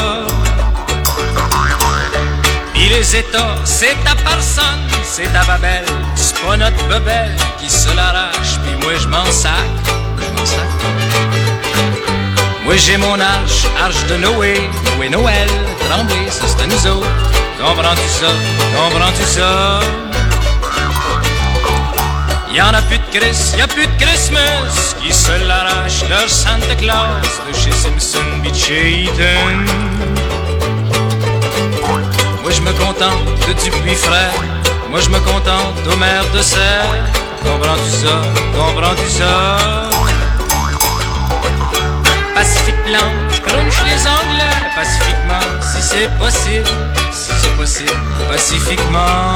Pis les états, c'est ta personne, c'est ta babelle. C'est pas notre bebelle qui se l'arrache. Pis moi je m'en sac, je m'en sac. Moi j'ai mon arche, arche de Noé, Noé Noël, Tremblay, ça c'est à nous autres. Comprends-tu ça, comprends-tu ça? Y'en a plus de Chris, y'a plus de Christmas qui se l'arrache leur Santa Claus de chez Simpson pis de chez Eaton. Moi je me contente de Dupuis frère, moi je me contente d'Homer de Serre. Comprends-tu ça, comprends-tu ça? Pacifique blanc, crunch les Anglais pacifiquement, si c'est possible, si c'est possible, pacifiquement.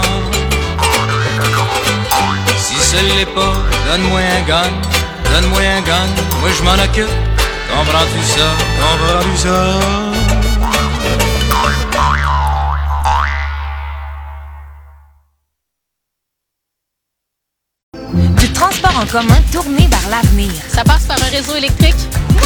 Si ce l'est pas, donne-moi un gun, donne-moi un gun, moi je m'en occupe. Comprends-tu ça, comprends-tu ça? Du transport en commun tourné vers l'avenir. Ça passe par un réseau électrique? Oui!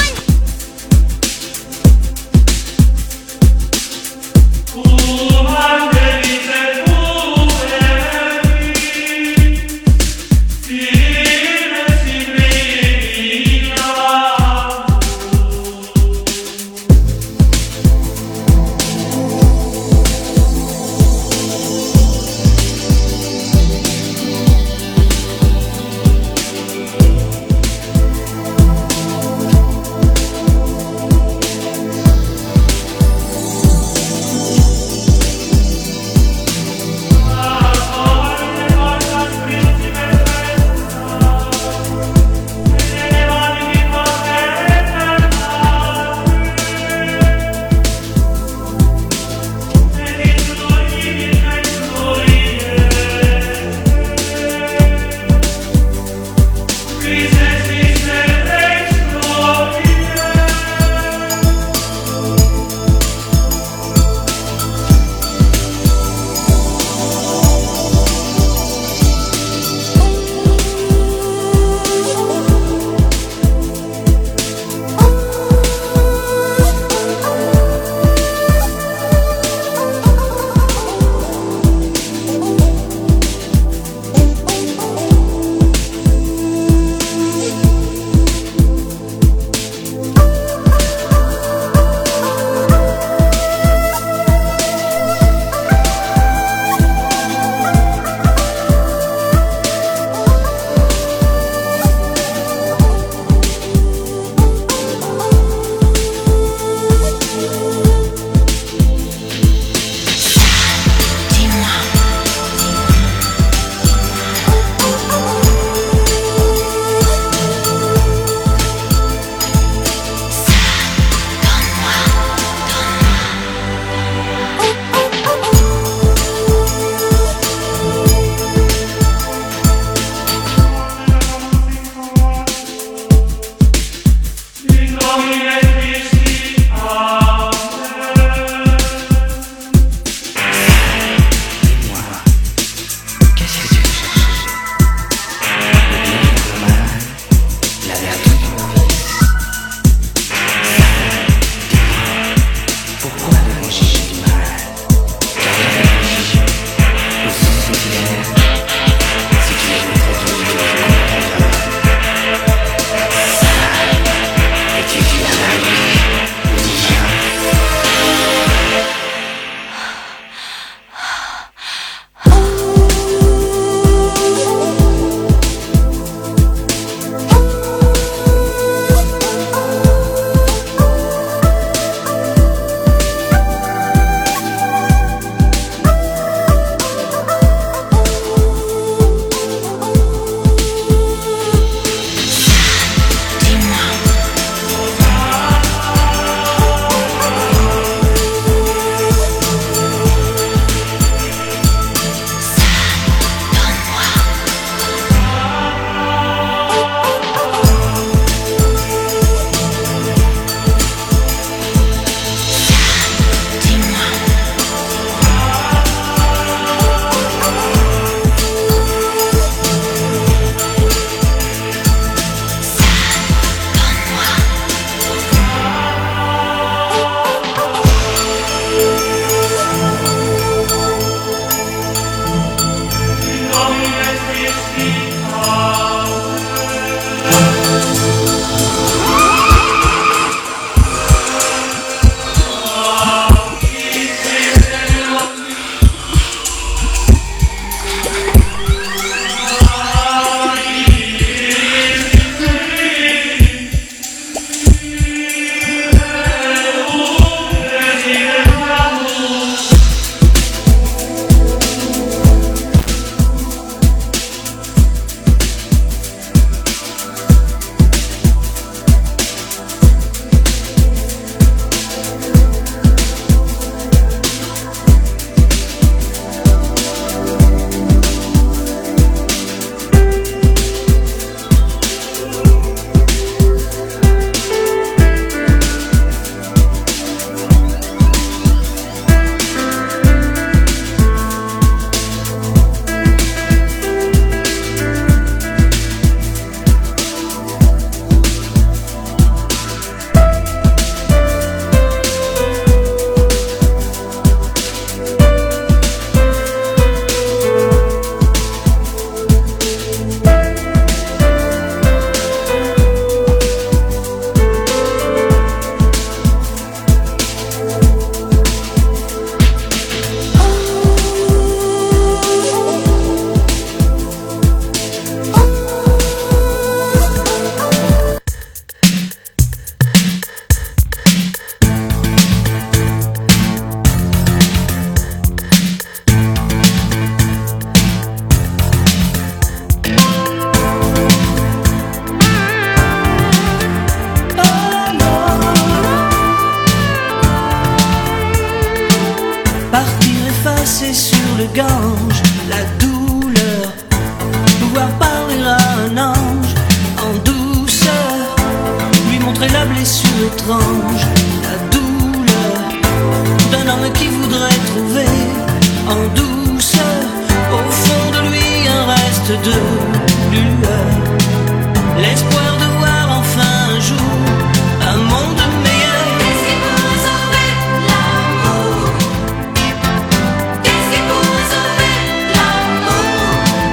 sur le Gange, la douleur, pouvoir parler à un ange en douceur, lui montrer la blessure étrange, la douleur d'un homme qui voudrait trouver en douceur au fond de lui un reste de lueur, l'espoir de voir enfin un jour un monde meilleur. Qu'est-ce qui pourrait sauver l'amour? Qu'est-ce qui pourrait sauver l'amour?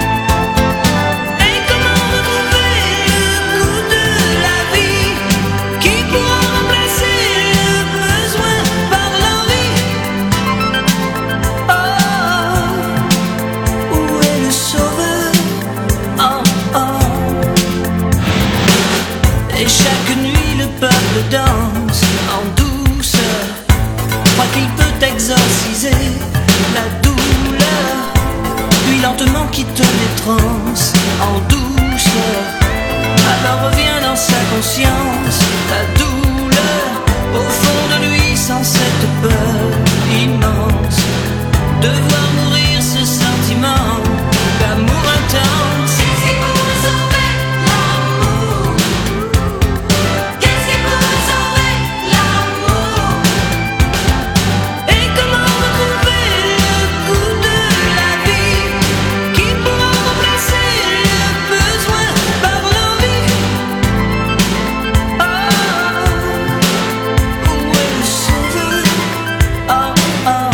Et comment retrouver le goût de la vie qui pourra remplacer le besoin par l'envie? Oh, où est le sauveur? Oh, oh. Et chaque nuit le peuple danse en douceur, croit qu'il peut exorciser la douleur, puis lentement quitte les transes en douceur, alors revient dans sa conscience la douleur, au fond de lui sans cette peur immense de voir mourir ce sentiment d'amour intense. Qu'est-ce qui pourrait sauver l'amour? Qu'est-ce qui pourrait sauver l'amour? Et comment retrouver le goût de la vie qui pourra remplacer le besoin par l'envie? Oh, où est le sauveur? Oh, oh.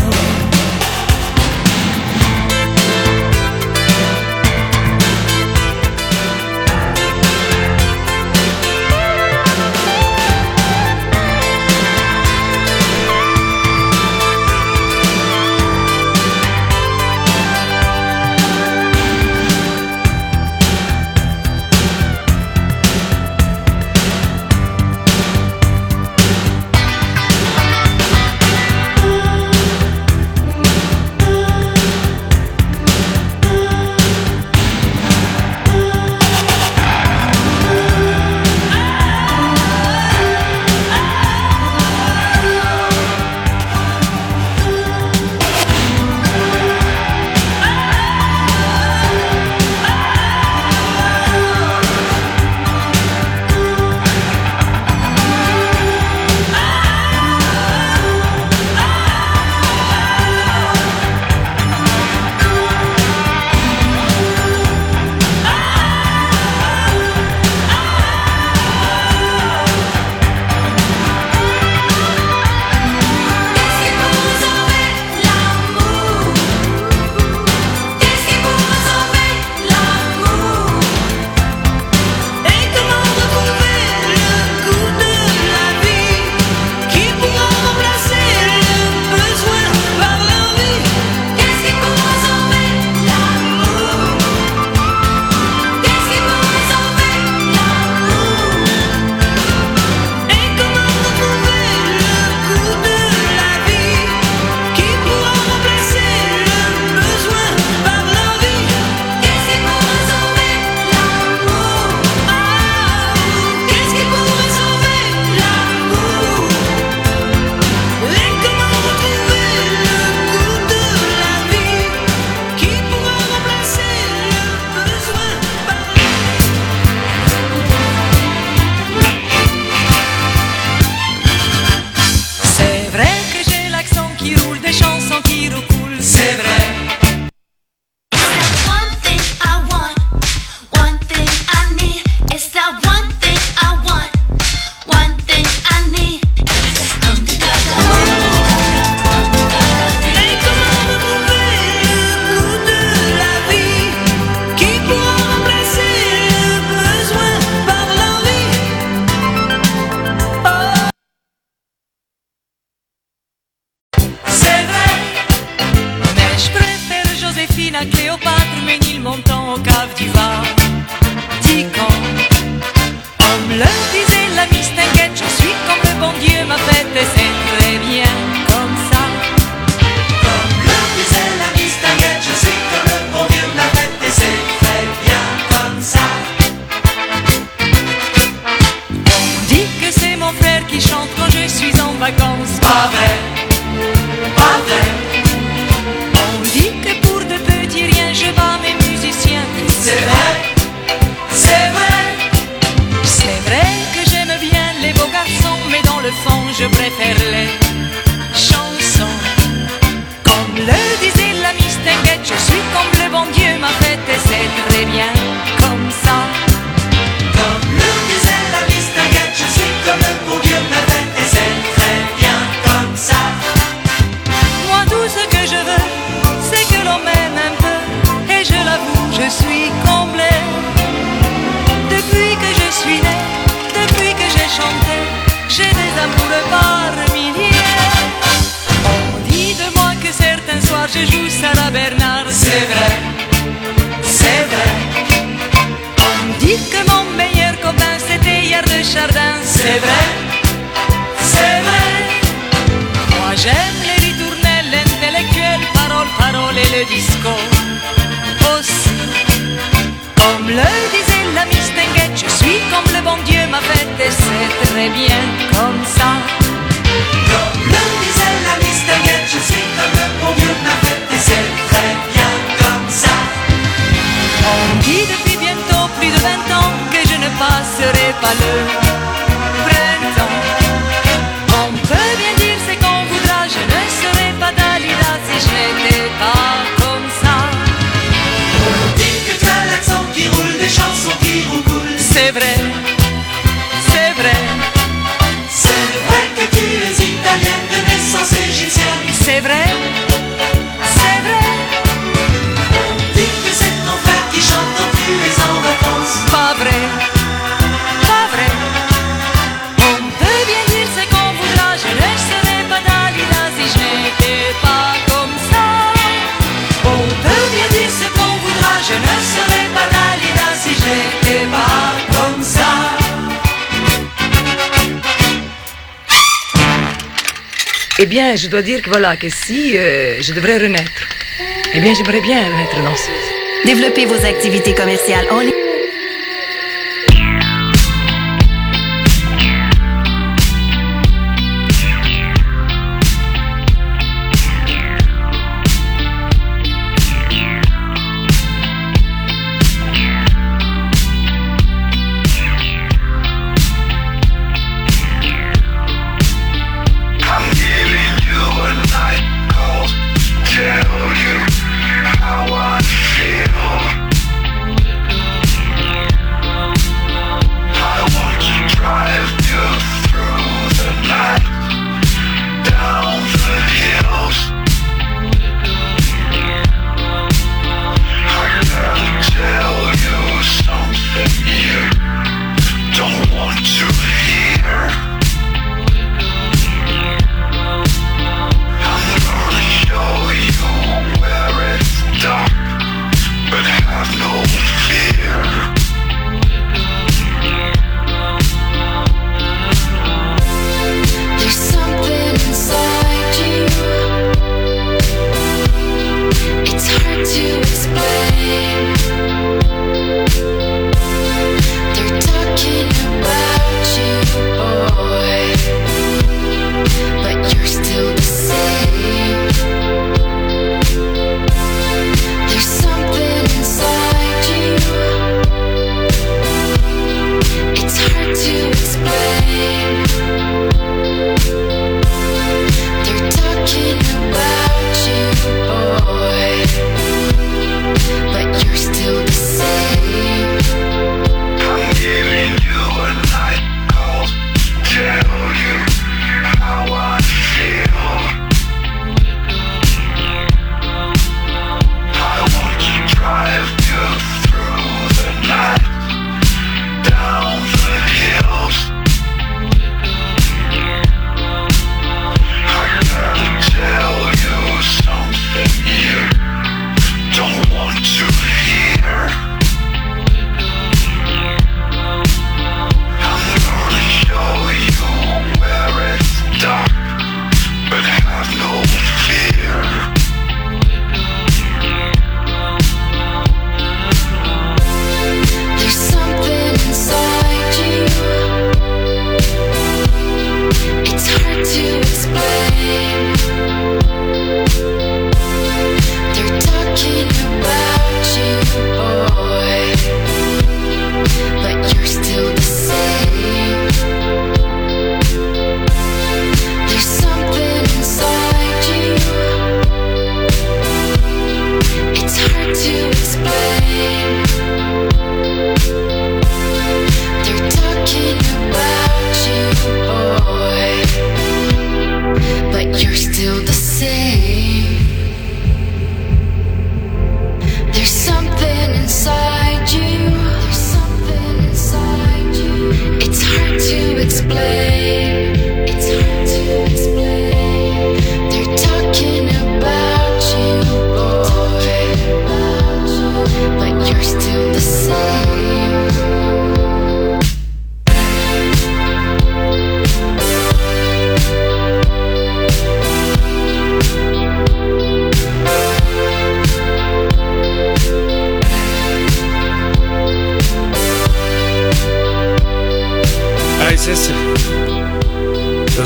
vacances. Pas vrai, pas vrai. On dit le disco aussi. Comme le disait la Mistinguette, je suis comme le bon Dieu m'a fait et c'est très bien comme ça. Comme le disait la Mistinguette, je suis comme le bon Dieu m'a fait et c'est très bien comme ça. On dit depuis bientôt plus de vingt ans que je ne passerai pas le printemps. On peut bien dire c'est qu'on voudra, je ne serai pas Dalida si je n'étais pas comme ça. On dit que tu as l'accent qui roule, des chansons qui roucoulent. C'est vrai, c'est vrai. C'est vrai que tu es italienne de naissance égyptienne. C'est vrai, c'est vrai. On dit que c'est ton frère qui chante quand tu es en vacances. Pas vrai, pas vrai. On peut bien dire ce qu'on voudra, je ne serai pas Dalida si je n'étais pas comme ça. On peut bien dire ce qu'on voudra, je ne serai pas Dalida si je n'étais pas comme ça. Eh bien, je dois dire que voilà, que si euh, je devrais renaître, eh bien, j'aimerais bien être danseuse. Développez vos activités commerciales en ligne. I'm giving you a night call to tell you how I feel.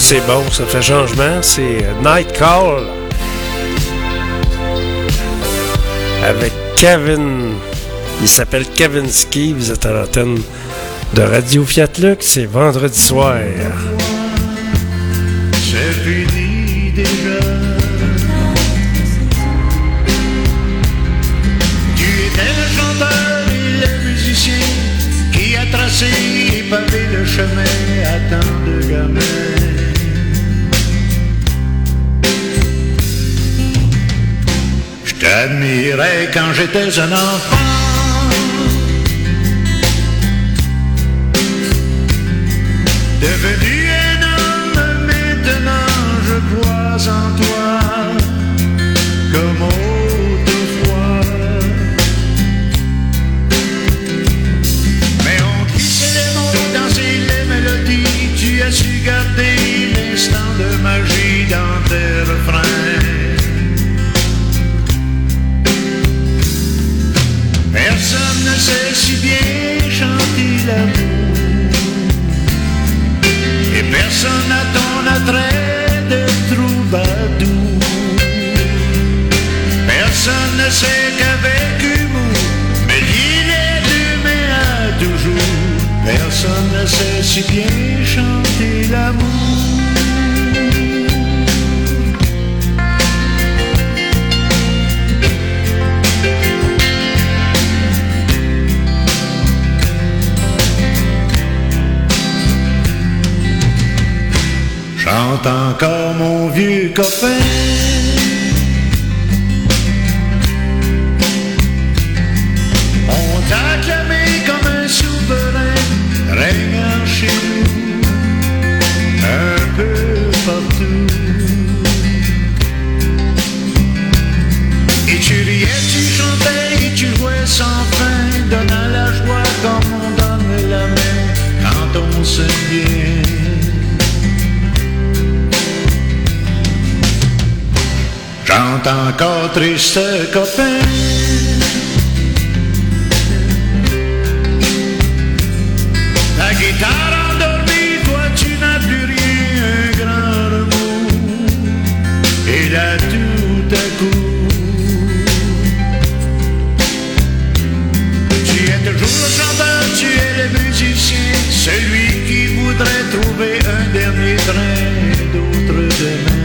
c'est bon, ça fait changement. C'est Night Call avec Kevin. Il s'appelle Kevin Ski. Vous êtes à l'antenne de Radio Fiat Lux. C'est vendredi soir. C'est fini déjà. Tu étais le chanteur et le musicien qui a tracé et pavé le chemin à tant de gamins. Je t'admirais quand j'étais un enfant. Devenu un homme, maintenant je crois en toi comme autrefois. Mais on glissait les mots, dansait les mélodies. Tu as su garder l'instant de magie dans tes refrains. Personne ne sait si bien chanter l'amour. Et personne n'a ton attrait de troubadour. Personne ne sait qu'avec humour mais lier les deux mains à toujours. Personne ne sait si bien chanter l'amour. Chante encore mon vieux copain. On t'a acclamé comme un souverain, régnant chez nous, un peu partout. Et tu riais, tu chantais et tu jouais sans fin, donnant la joie comme on donne la main quand on se vient. Chante encore triste copain. La guitare endormie, toi tu n'as plus rien, un grand remous. Et là tout à coup, tu es toujours le chanteur, tu es le musicien, celui qui voudrait trouver un dernier train d'autres demain.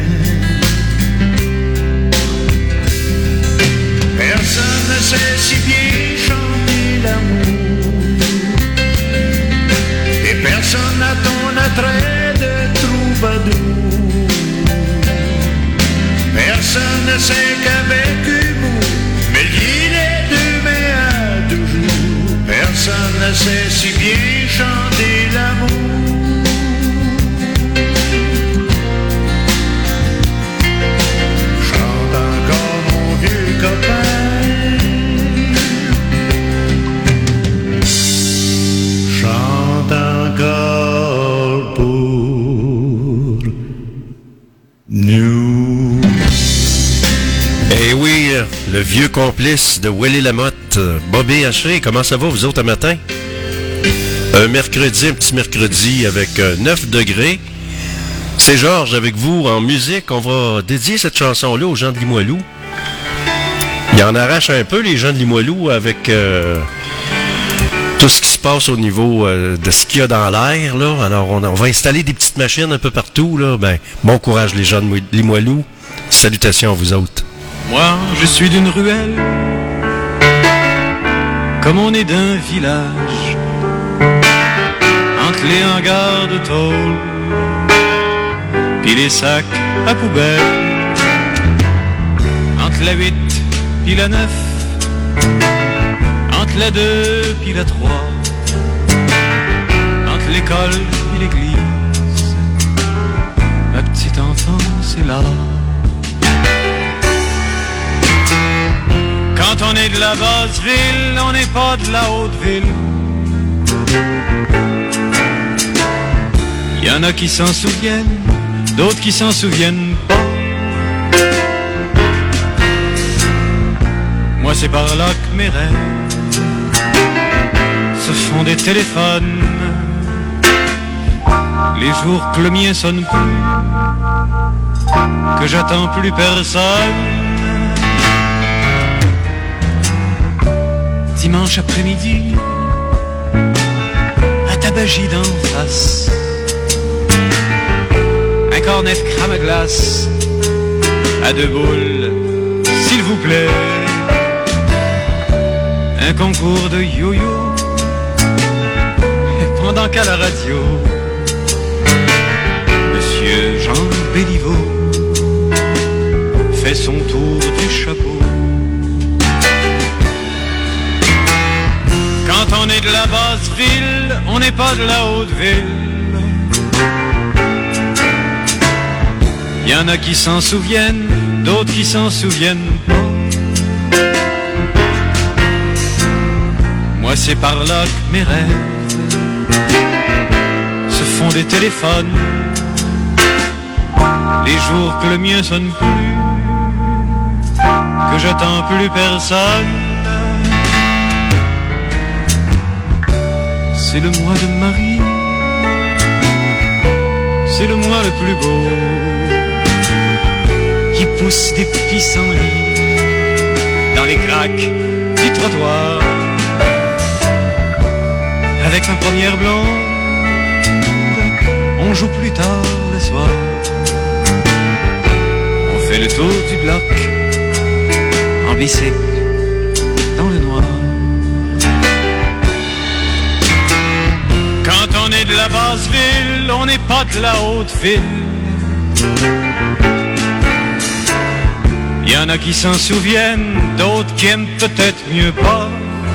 Personne ne sait si bien chanter l'amour. Et personne n'a ton attrait de troubadour. Personne ne sait qu'avec humour mais lier les deux mains à toujours. Personne ne sait si bien chanter l'amour. Chante encore mon vieux copain. Encore pour nous. Eh oui, le vieux complice de Willy Lamotte, Bobby Haché. Comment ça va, vous autres, un matin? Un mercredi, un petit mercredi avec neuf degrés. C'est Georges avec vous en musique. On va dédier cette chanson-là aux gens de Limoilou. Il en arrache un peu, les gens de Limoilou, avec... Euh, tout ce qui se passe au niveau euh, de ce qu'il y a dans l'air, là. Alors, on, on va installer des petites machines un peu partout, là. Ben, bon courage, les gens de Limoilou. Salutations à vous autres. Moi, je suis d'une ruelle, comme on est d'un village, entre les hangars de tôle, puis les sacs à poubelle, entre la huit puis la neuf, entre la deux puis la trois, entre l'école et l'église, ma petite enfance est là. Quand on est de la basse ville, on n'est pas de la haute ville. Il y en a qui s'en souviennent, d'autres qui s'en souviennent pas. Moi c'est par là que mes rêves se font des téléphones. les jours que le mien sonne plus, que j'attends plus personne. Dimanche après-midi, à Tabagie d'en face, un cornet de crème à glace, à deux boules, s'il vous plaît. Un concours de yo-yo, et pendant qu'à la radio, Monsieur Jean Béliveau fait son tour du chapeau. Quand on est de la basse ville, on n'est pas de la haute ville. Il y en a qui s'en souviennent, d'autres qui s'en souviennent pas. Moi c'est par là que mes rêves se font des téléphones. Les jours que le mien sonne plus, que j'attends plus personne. C'est le mois de Marie, c'est le mois le plus beau, qui pousse des pissenlits dans les craques du trottoir. Avec ma première blonde, on joue plus tard le soir. On fait le tour du bloc, en bicycle, dans le noir. Quand on est de la basse ville, on n'est pas de la haute ville. Il y en a qui s'en souviennent, d'autres qui aiment peut-être mieux pas.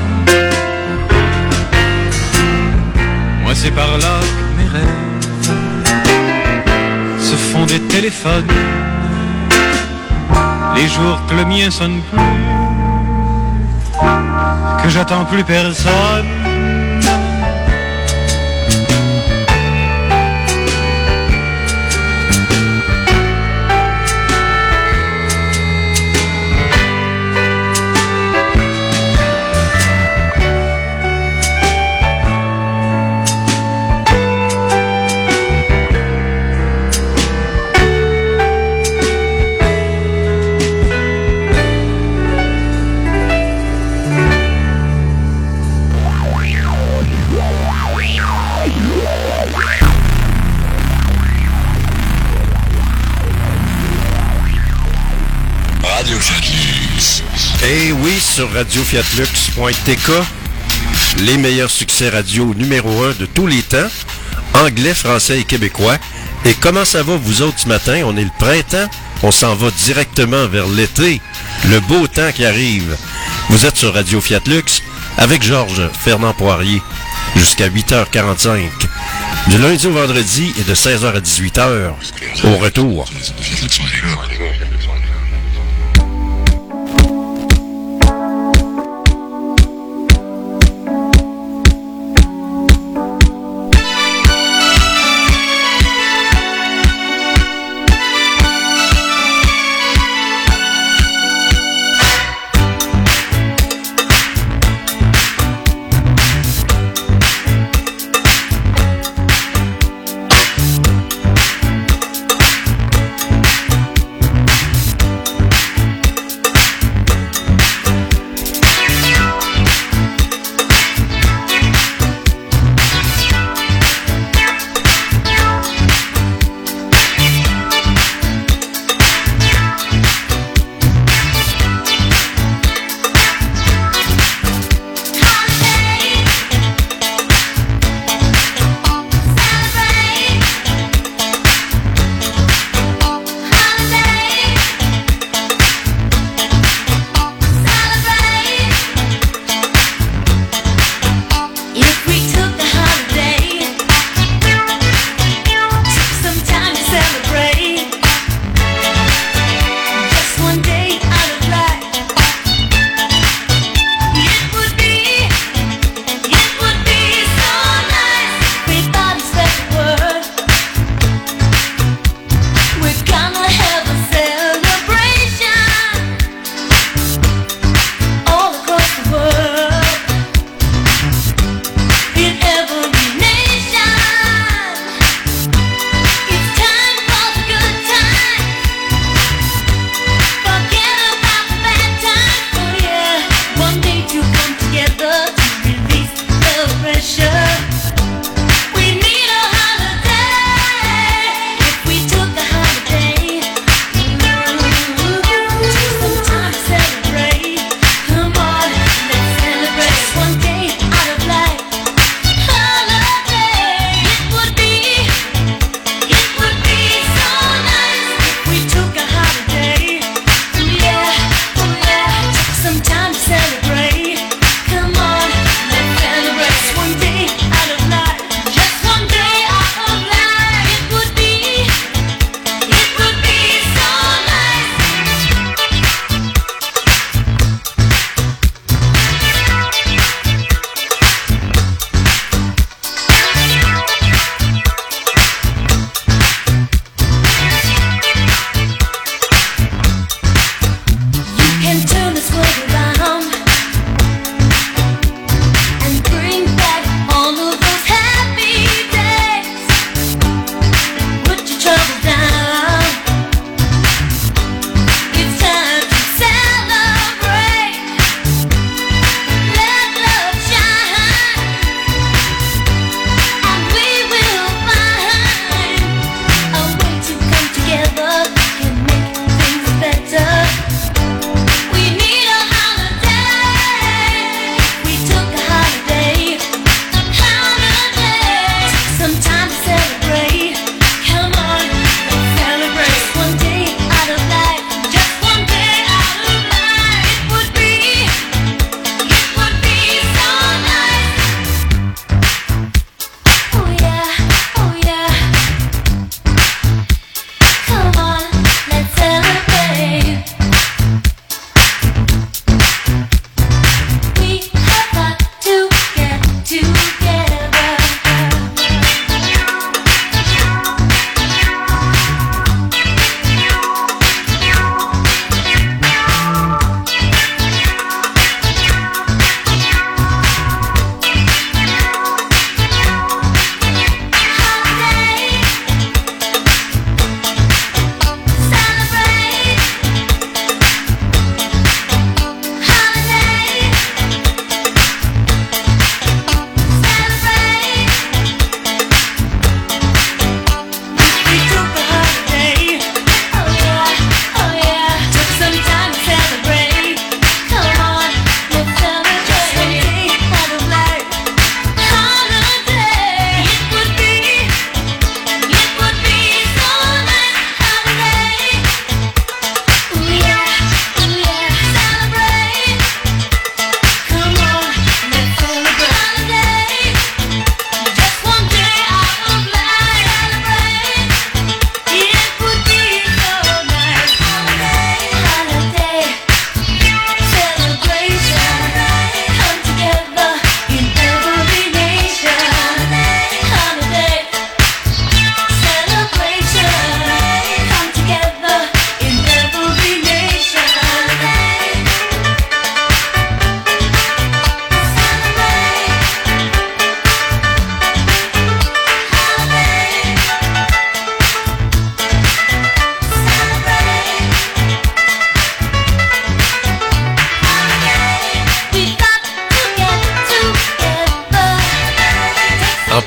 Moi c'est par là que mes rêves se font des téléphones. Les jours que le mien sonne plus, que j'attends plus personne. Et oui, sur radio fiat lux point t k, les meilleurs succès radio numéro un de tous les temps, anglais, français et québécois. Et comment ça va vous autres ce matin? On est le printemps, on s'en va directement vers l'été, le beau temps qui arrive. Vous êtes sur Radio Fiat Lux avec Georges Fernand Poirier jusqu'à huit heures quarante-cinq. Du lundi au vendredi et de seize heures à dix-huit heures. Au retour.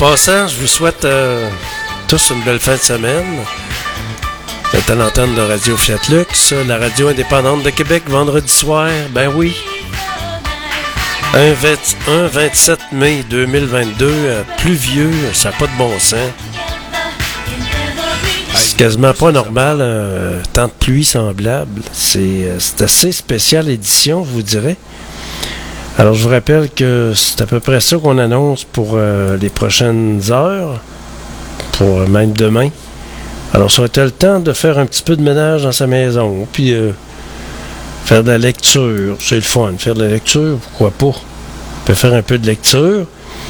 passant, je vous souhaite euh, tous une belle fin de semaine. Vous êtes à l'antenne de Radio Fiat Lux, la radio indépendante de Québec, vendredi soir. Ben oui. Un vingt-sept mai deux mille vingt-deux, euh, pluvieux, ça n'a pas de bon sens. C'est quasiment pas normal, un temps de pluie semblable. C'est, c'est assez spécial édition, je vous dirais. Alors, je vous rappelle que c'est à peu près ça qu'on annonce pour euh, les prochaines heures, pour euh, même demain. Alors, ça aurait été le temps de faire un petit peu de ménage dans sa maison, puis euh, faire de la lecture. C'est le fun, faire de la lecture, pourquoi pas? On peut faire un peu de lecture.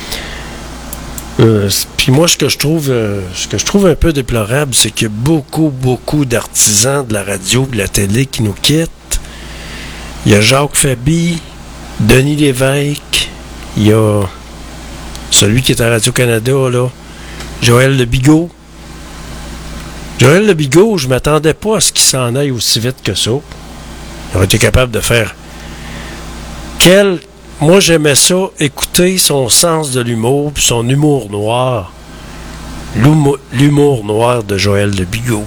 Euh, puis moi, ce que je trouve euh, ce que je trouve un peu déplorable, c'est qu'il y a beaucoup, beaucoup d'artisans de la radio et de la télé qui nous quittent. Il y a Jacques Faby, Denis Lévesque, il y a celui qui est à Radio-Canada, là, Joël Le Bigot. Joël Le Bigot, je m'attendais pas à ce qu'il s'en aille aussi vite que ça. Il aurait été capable de faire... Quel... Moi, j'aimais ça, écouter son sens de l'humour, puis son humour noir. L'humour, l'humour noir de Joël Le Bigot.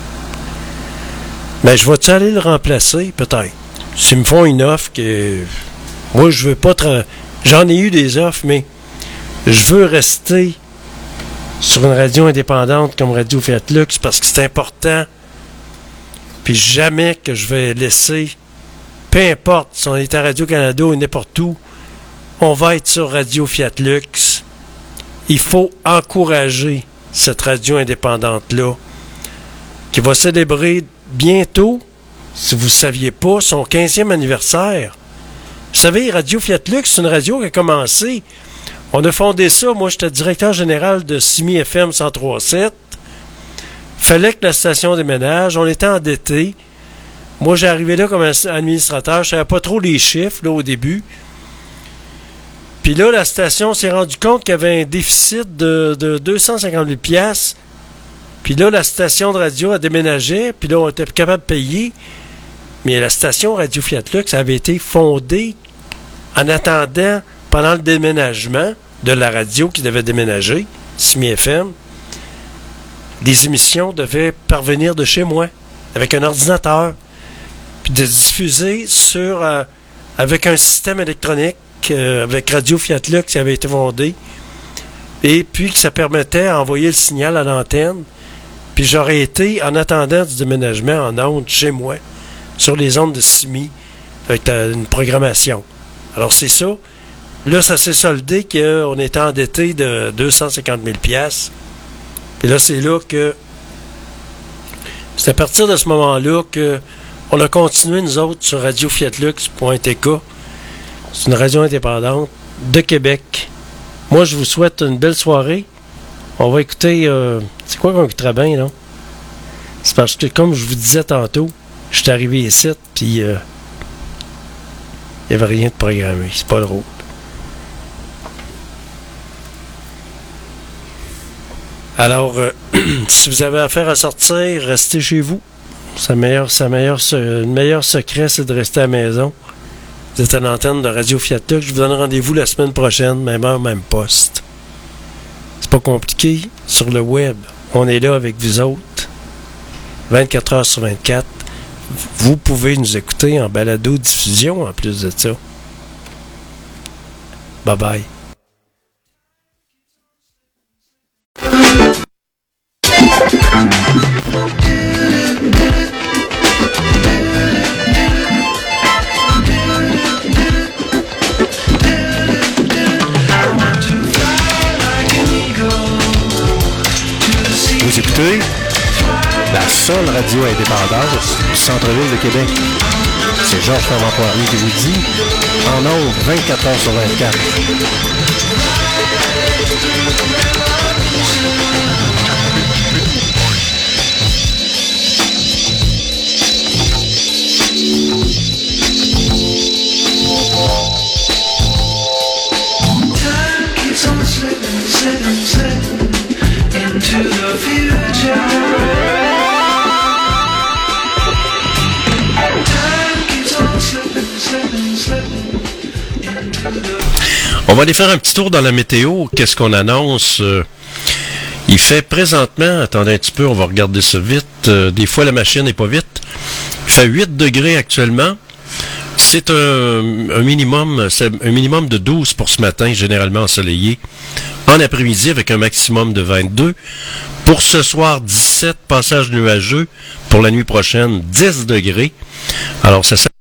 Mais je vais-tu aller le remplacer? Peut-être. S'ils me font une offre que... Moi, je veux pas... Tra... J'en ai eu des offres, mais je veux rester sur une radio indépendante comme Radio Fiat Lux parce que c'est important. Puis jamais que je vais laisser... Peu importe si on est à Radio-Canada ou n'importe où, on va être sur Radio Fiat Lux. Il faut encourager cette radio indépendante-là qui va célébrer bientôt, si vous ne saviez pas, son quinzième anniversaire. Vous savez, Radio Fiat Lux, c'est une radio qui a commencé. On a fondé ça. Moi, j'étais directeur général de Simi F M cent trois sept. Fallait que la station déménage. On était endettés. Moi, j'ai arrivé là comme administrateur. Je ne savais pas trop les chiffres là, au début. Puis là, la station s'est rendue compte qu'il y avait un déficit de, de deux cent cinquante mille piastres. Puis là, la station de radio a déménagé. Puis là, on était capable de payer. Mais la station Radio Fiat Lux avait été fondée en attendant, pendant le déménagement de la radio qui devait déménager, Simi F M, les émissions devaient parvenir de chez moi, avec un ordinateur, puis de diffuser sur, euh, avec un système électronique, euh, avec Radio Fiat Lux qui avait été fondé, et puis que ça permettait d'envoyer le signal à l'antenne. Puis j'aurais été, en attendant du déménagement en ondes chez moi, sur les ondes de Simi, avec euh, une programmation. Alors c'est ça. Là, ça s'est soldé qu'on était endetté de deux cent cinquante mille piastres. Et là, c'est là que... C'est à partir de ce moment-là qu'on a continué, nous autres, sur radio fiat lux point t k. C'est une radio indépendante de Québec. Moi, je vous souhaite une belle soirée. On va écouter... Euh, c'est quoi qu'on écoutera bien, là? C'est parce que, comme je vous disais tantôt, je suis arrivé ici, puis euh, il n'y avait rien de programmé. C'est pas drôle. Alors, euh, si vous avez affaire à sortir, restez chez vous. Sa meilleure, sa meilleure, le meilleur secret, c'est de rester à la maison. Vous êtes à l'antenne de Radio Fiat Lux. Je vous donne rendez-vous la semaine prochaine, même heure, même poste. C'est pas compliqué. Sur le web, on est là avec vous autres, vingt-quatre heures sur vingt-quatre. Vous pouvez nous écouter en balado-diffusion en plus de ça. Bye bye. Vous écoutez la seule radio indépendante du centre-ville de Québec. C'est Georges Fermant-Poirier qui vous dit en ondes vingt-quatre heures sur vingt-quatre. Time keeps on slipping, slipping, slipping into the future. On va aller faire un petit tour dans la météo. Qu'est-ce qu'on annonce? Euh, il fait présentement, attendez un petit peu, on va regarder ça vite. Euh, des fois, la machine n'est pas vite. Il fait huit degrés actuellement. C'est un, un minimum, c'est un minimum de douze pour ce matin, généralement ensoleillé. En après-midi, avec un maximum de vingt-deux. Pour ce soir, dix-sept, passage nuageux. Pour la nuit prochaine, dix degrés. Alors, ça s'appelle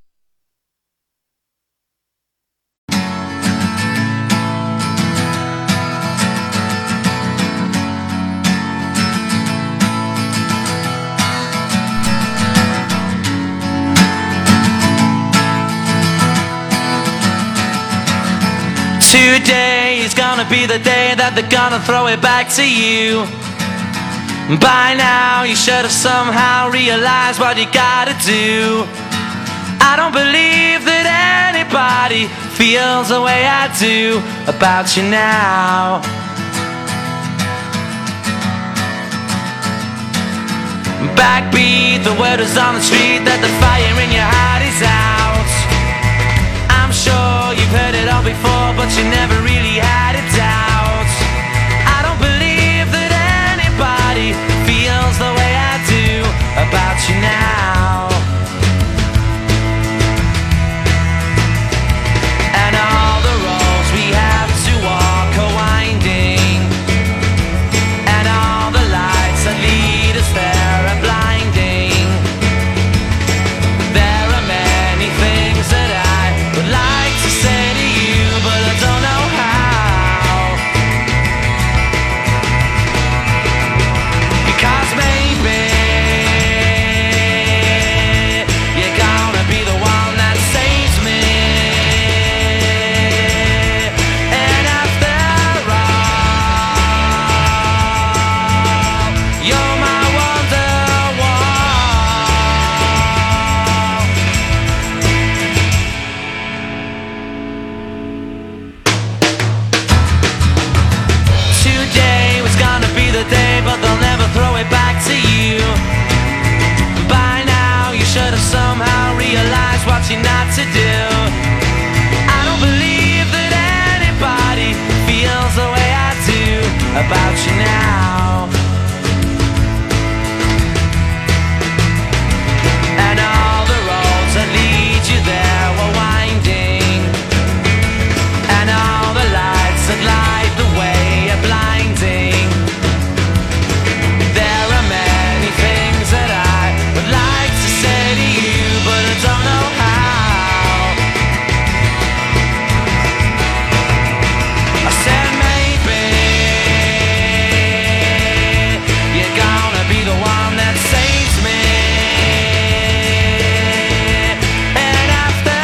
Today is gonna be the day that they're gonna throw it back to you. By now you should have somehow realized what you gotta do. I don't believe that anybody feels the way I do about you now. Backbeat, the word is on the street that the fire in your heart is out. I'm sure you've heard it all before, but you never really had a doubt. I don't believe that anybody feels the way I do about you now. And all the roads we have to walk are winding, and all the lights that lead us there are blinding. There are many things that I would like to say to you, but I don't know how. Because maybe you're gonna be the one that saves me. And after all, you're my Wonderwall. Today was gonna be the day, but they'll never throw it back to you. By now you should have somehow realized what you're not to do. I don't believe that anybody feels the way I do about you now. And all the roads that lead you there were winding, and all the lights that light the way are blinding. There are many things that I would like to say to you, but I don't know how. I said maybe you're gonna be the one that saves me. And after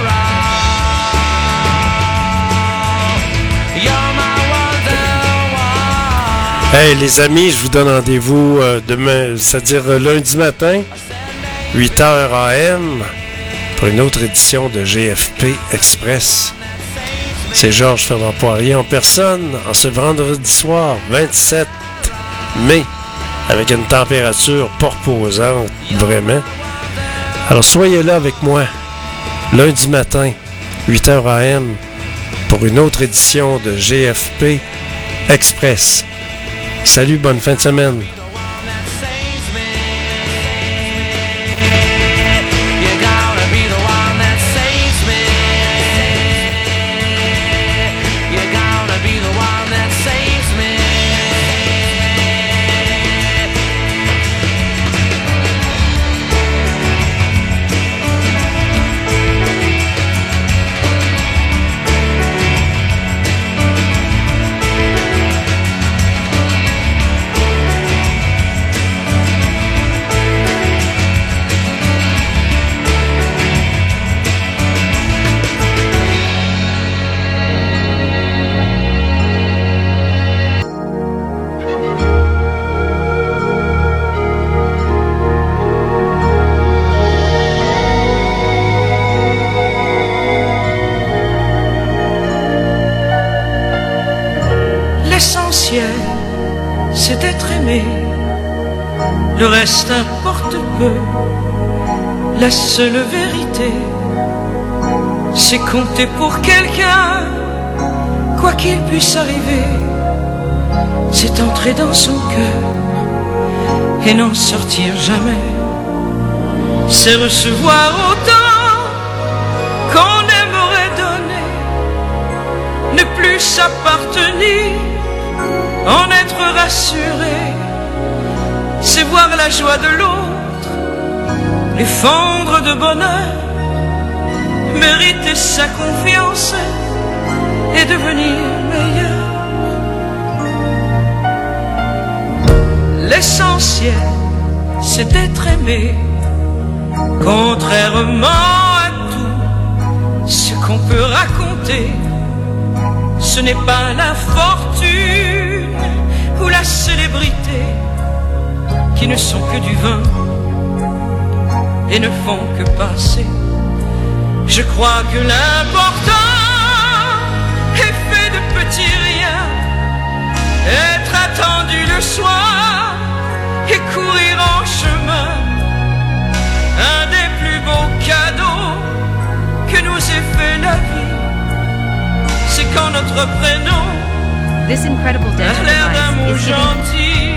all, you're my Wonderwall. Hey les amis, je vous donne rendez-vous euh, demain, c'est-à-dire euh, lundi matin, huit heures A M, pour une autre édition de G F P Express. C'est Georges Fernand Poirier en personne, en ce vendredi soir, vingt-sept mai, avec une température pas reposante, vraiment. Alors soyez là avec moi, lundi matin, huit heures A M, pour une autre édition de G F P Express. Salut, bonne fin de semaine. You're gonna be the one that saves me. You're gonna be the one that saves me. L'essentiel, c'est d'être aimé. Le reste importe peu. La seule vérité, c'est compter pour quelqu'un quoi qu'il puisse arriver, c'est entrer dans son cœur et n'en sortir jamais. C'est recevoir autant qu'on aimerait donner, ne plus s'appartenir, en être rassuré. C'est voir la joie de l'autre, les fendre de bonheur, mériter sa confiance et devenir meilleur. L'essentiel, c'est d'être aimé, contrairement à tout ce qu'on peut raconter. Ce n'est pas la fortune ou la célébrité qui ne sont que du vin et ne font que passer. Je crois que l'important est fait de petits riens, être attendu le soir et courir en chemin. Un des plus beaux cadeaux que nous ait fait la vie, c'est quand notre prénom This incredible a dental l'air d'un mot device is giving gentil.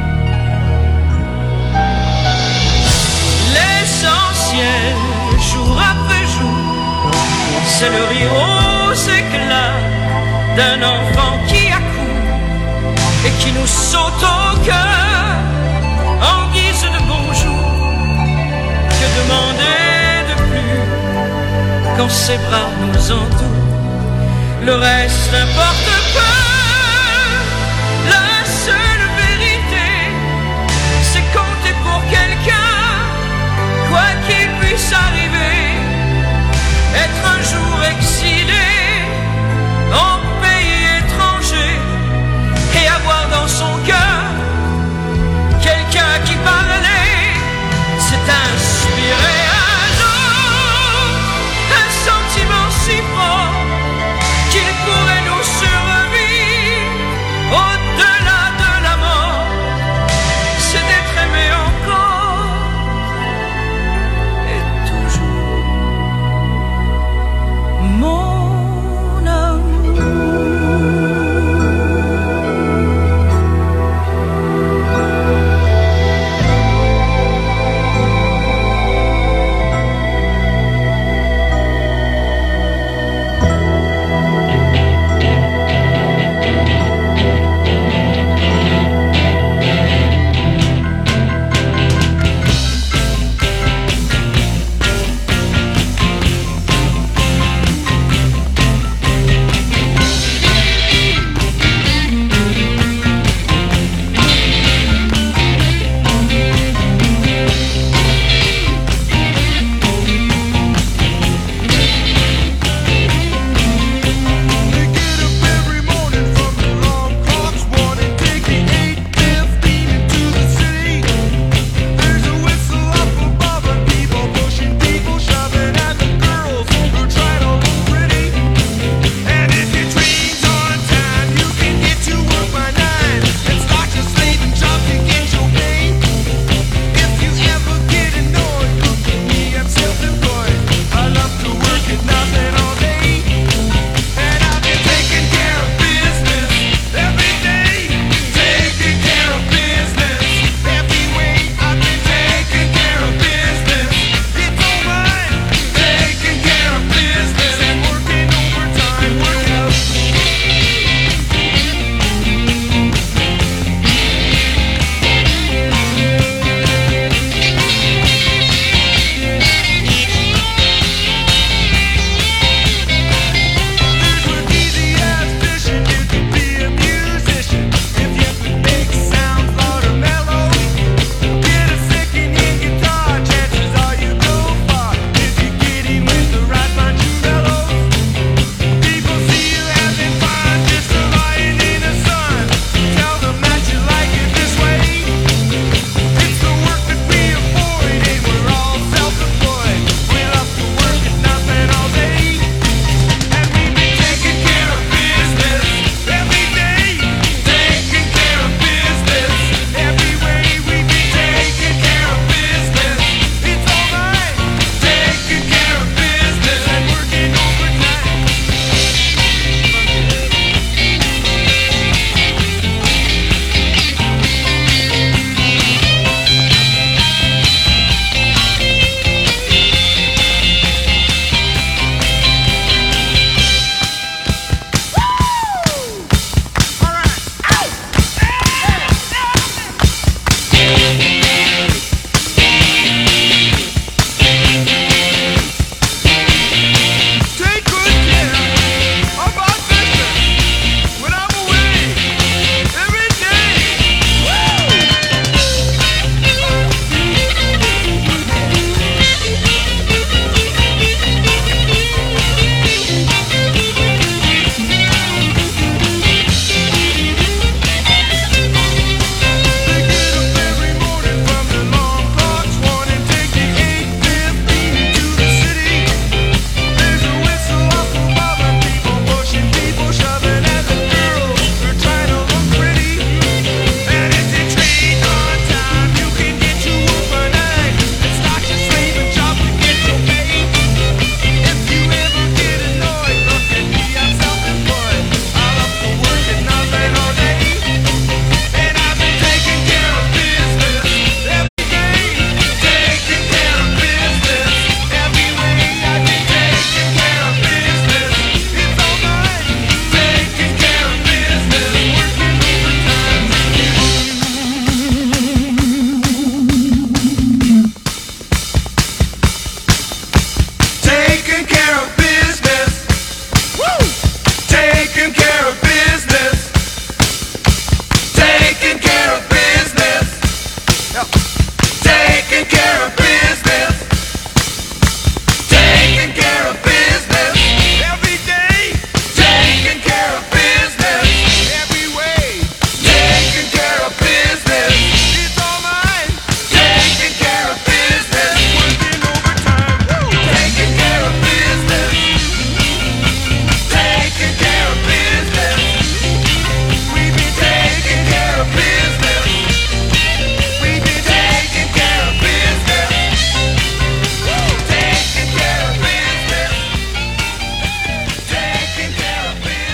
L'essentiel, jour après jour, c'est le rire aux éclats d'un enfant qui accourt et qui nous saute au cœur en guise de bonjour. Que demander de plus quand ses bras nous entourent? Le reste n'importe pas.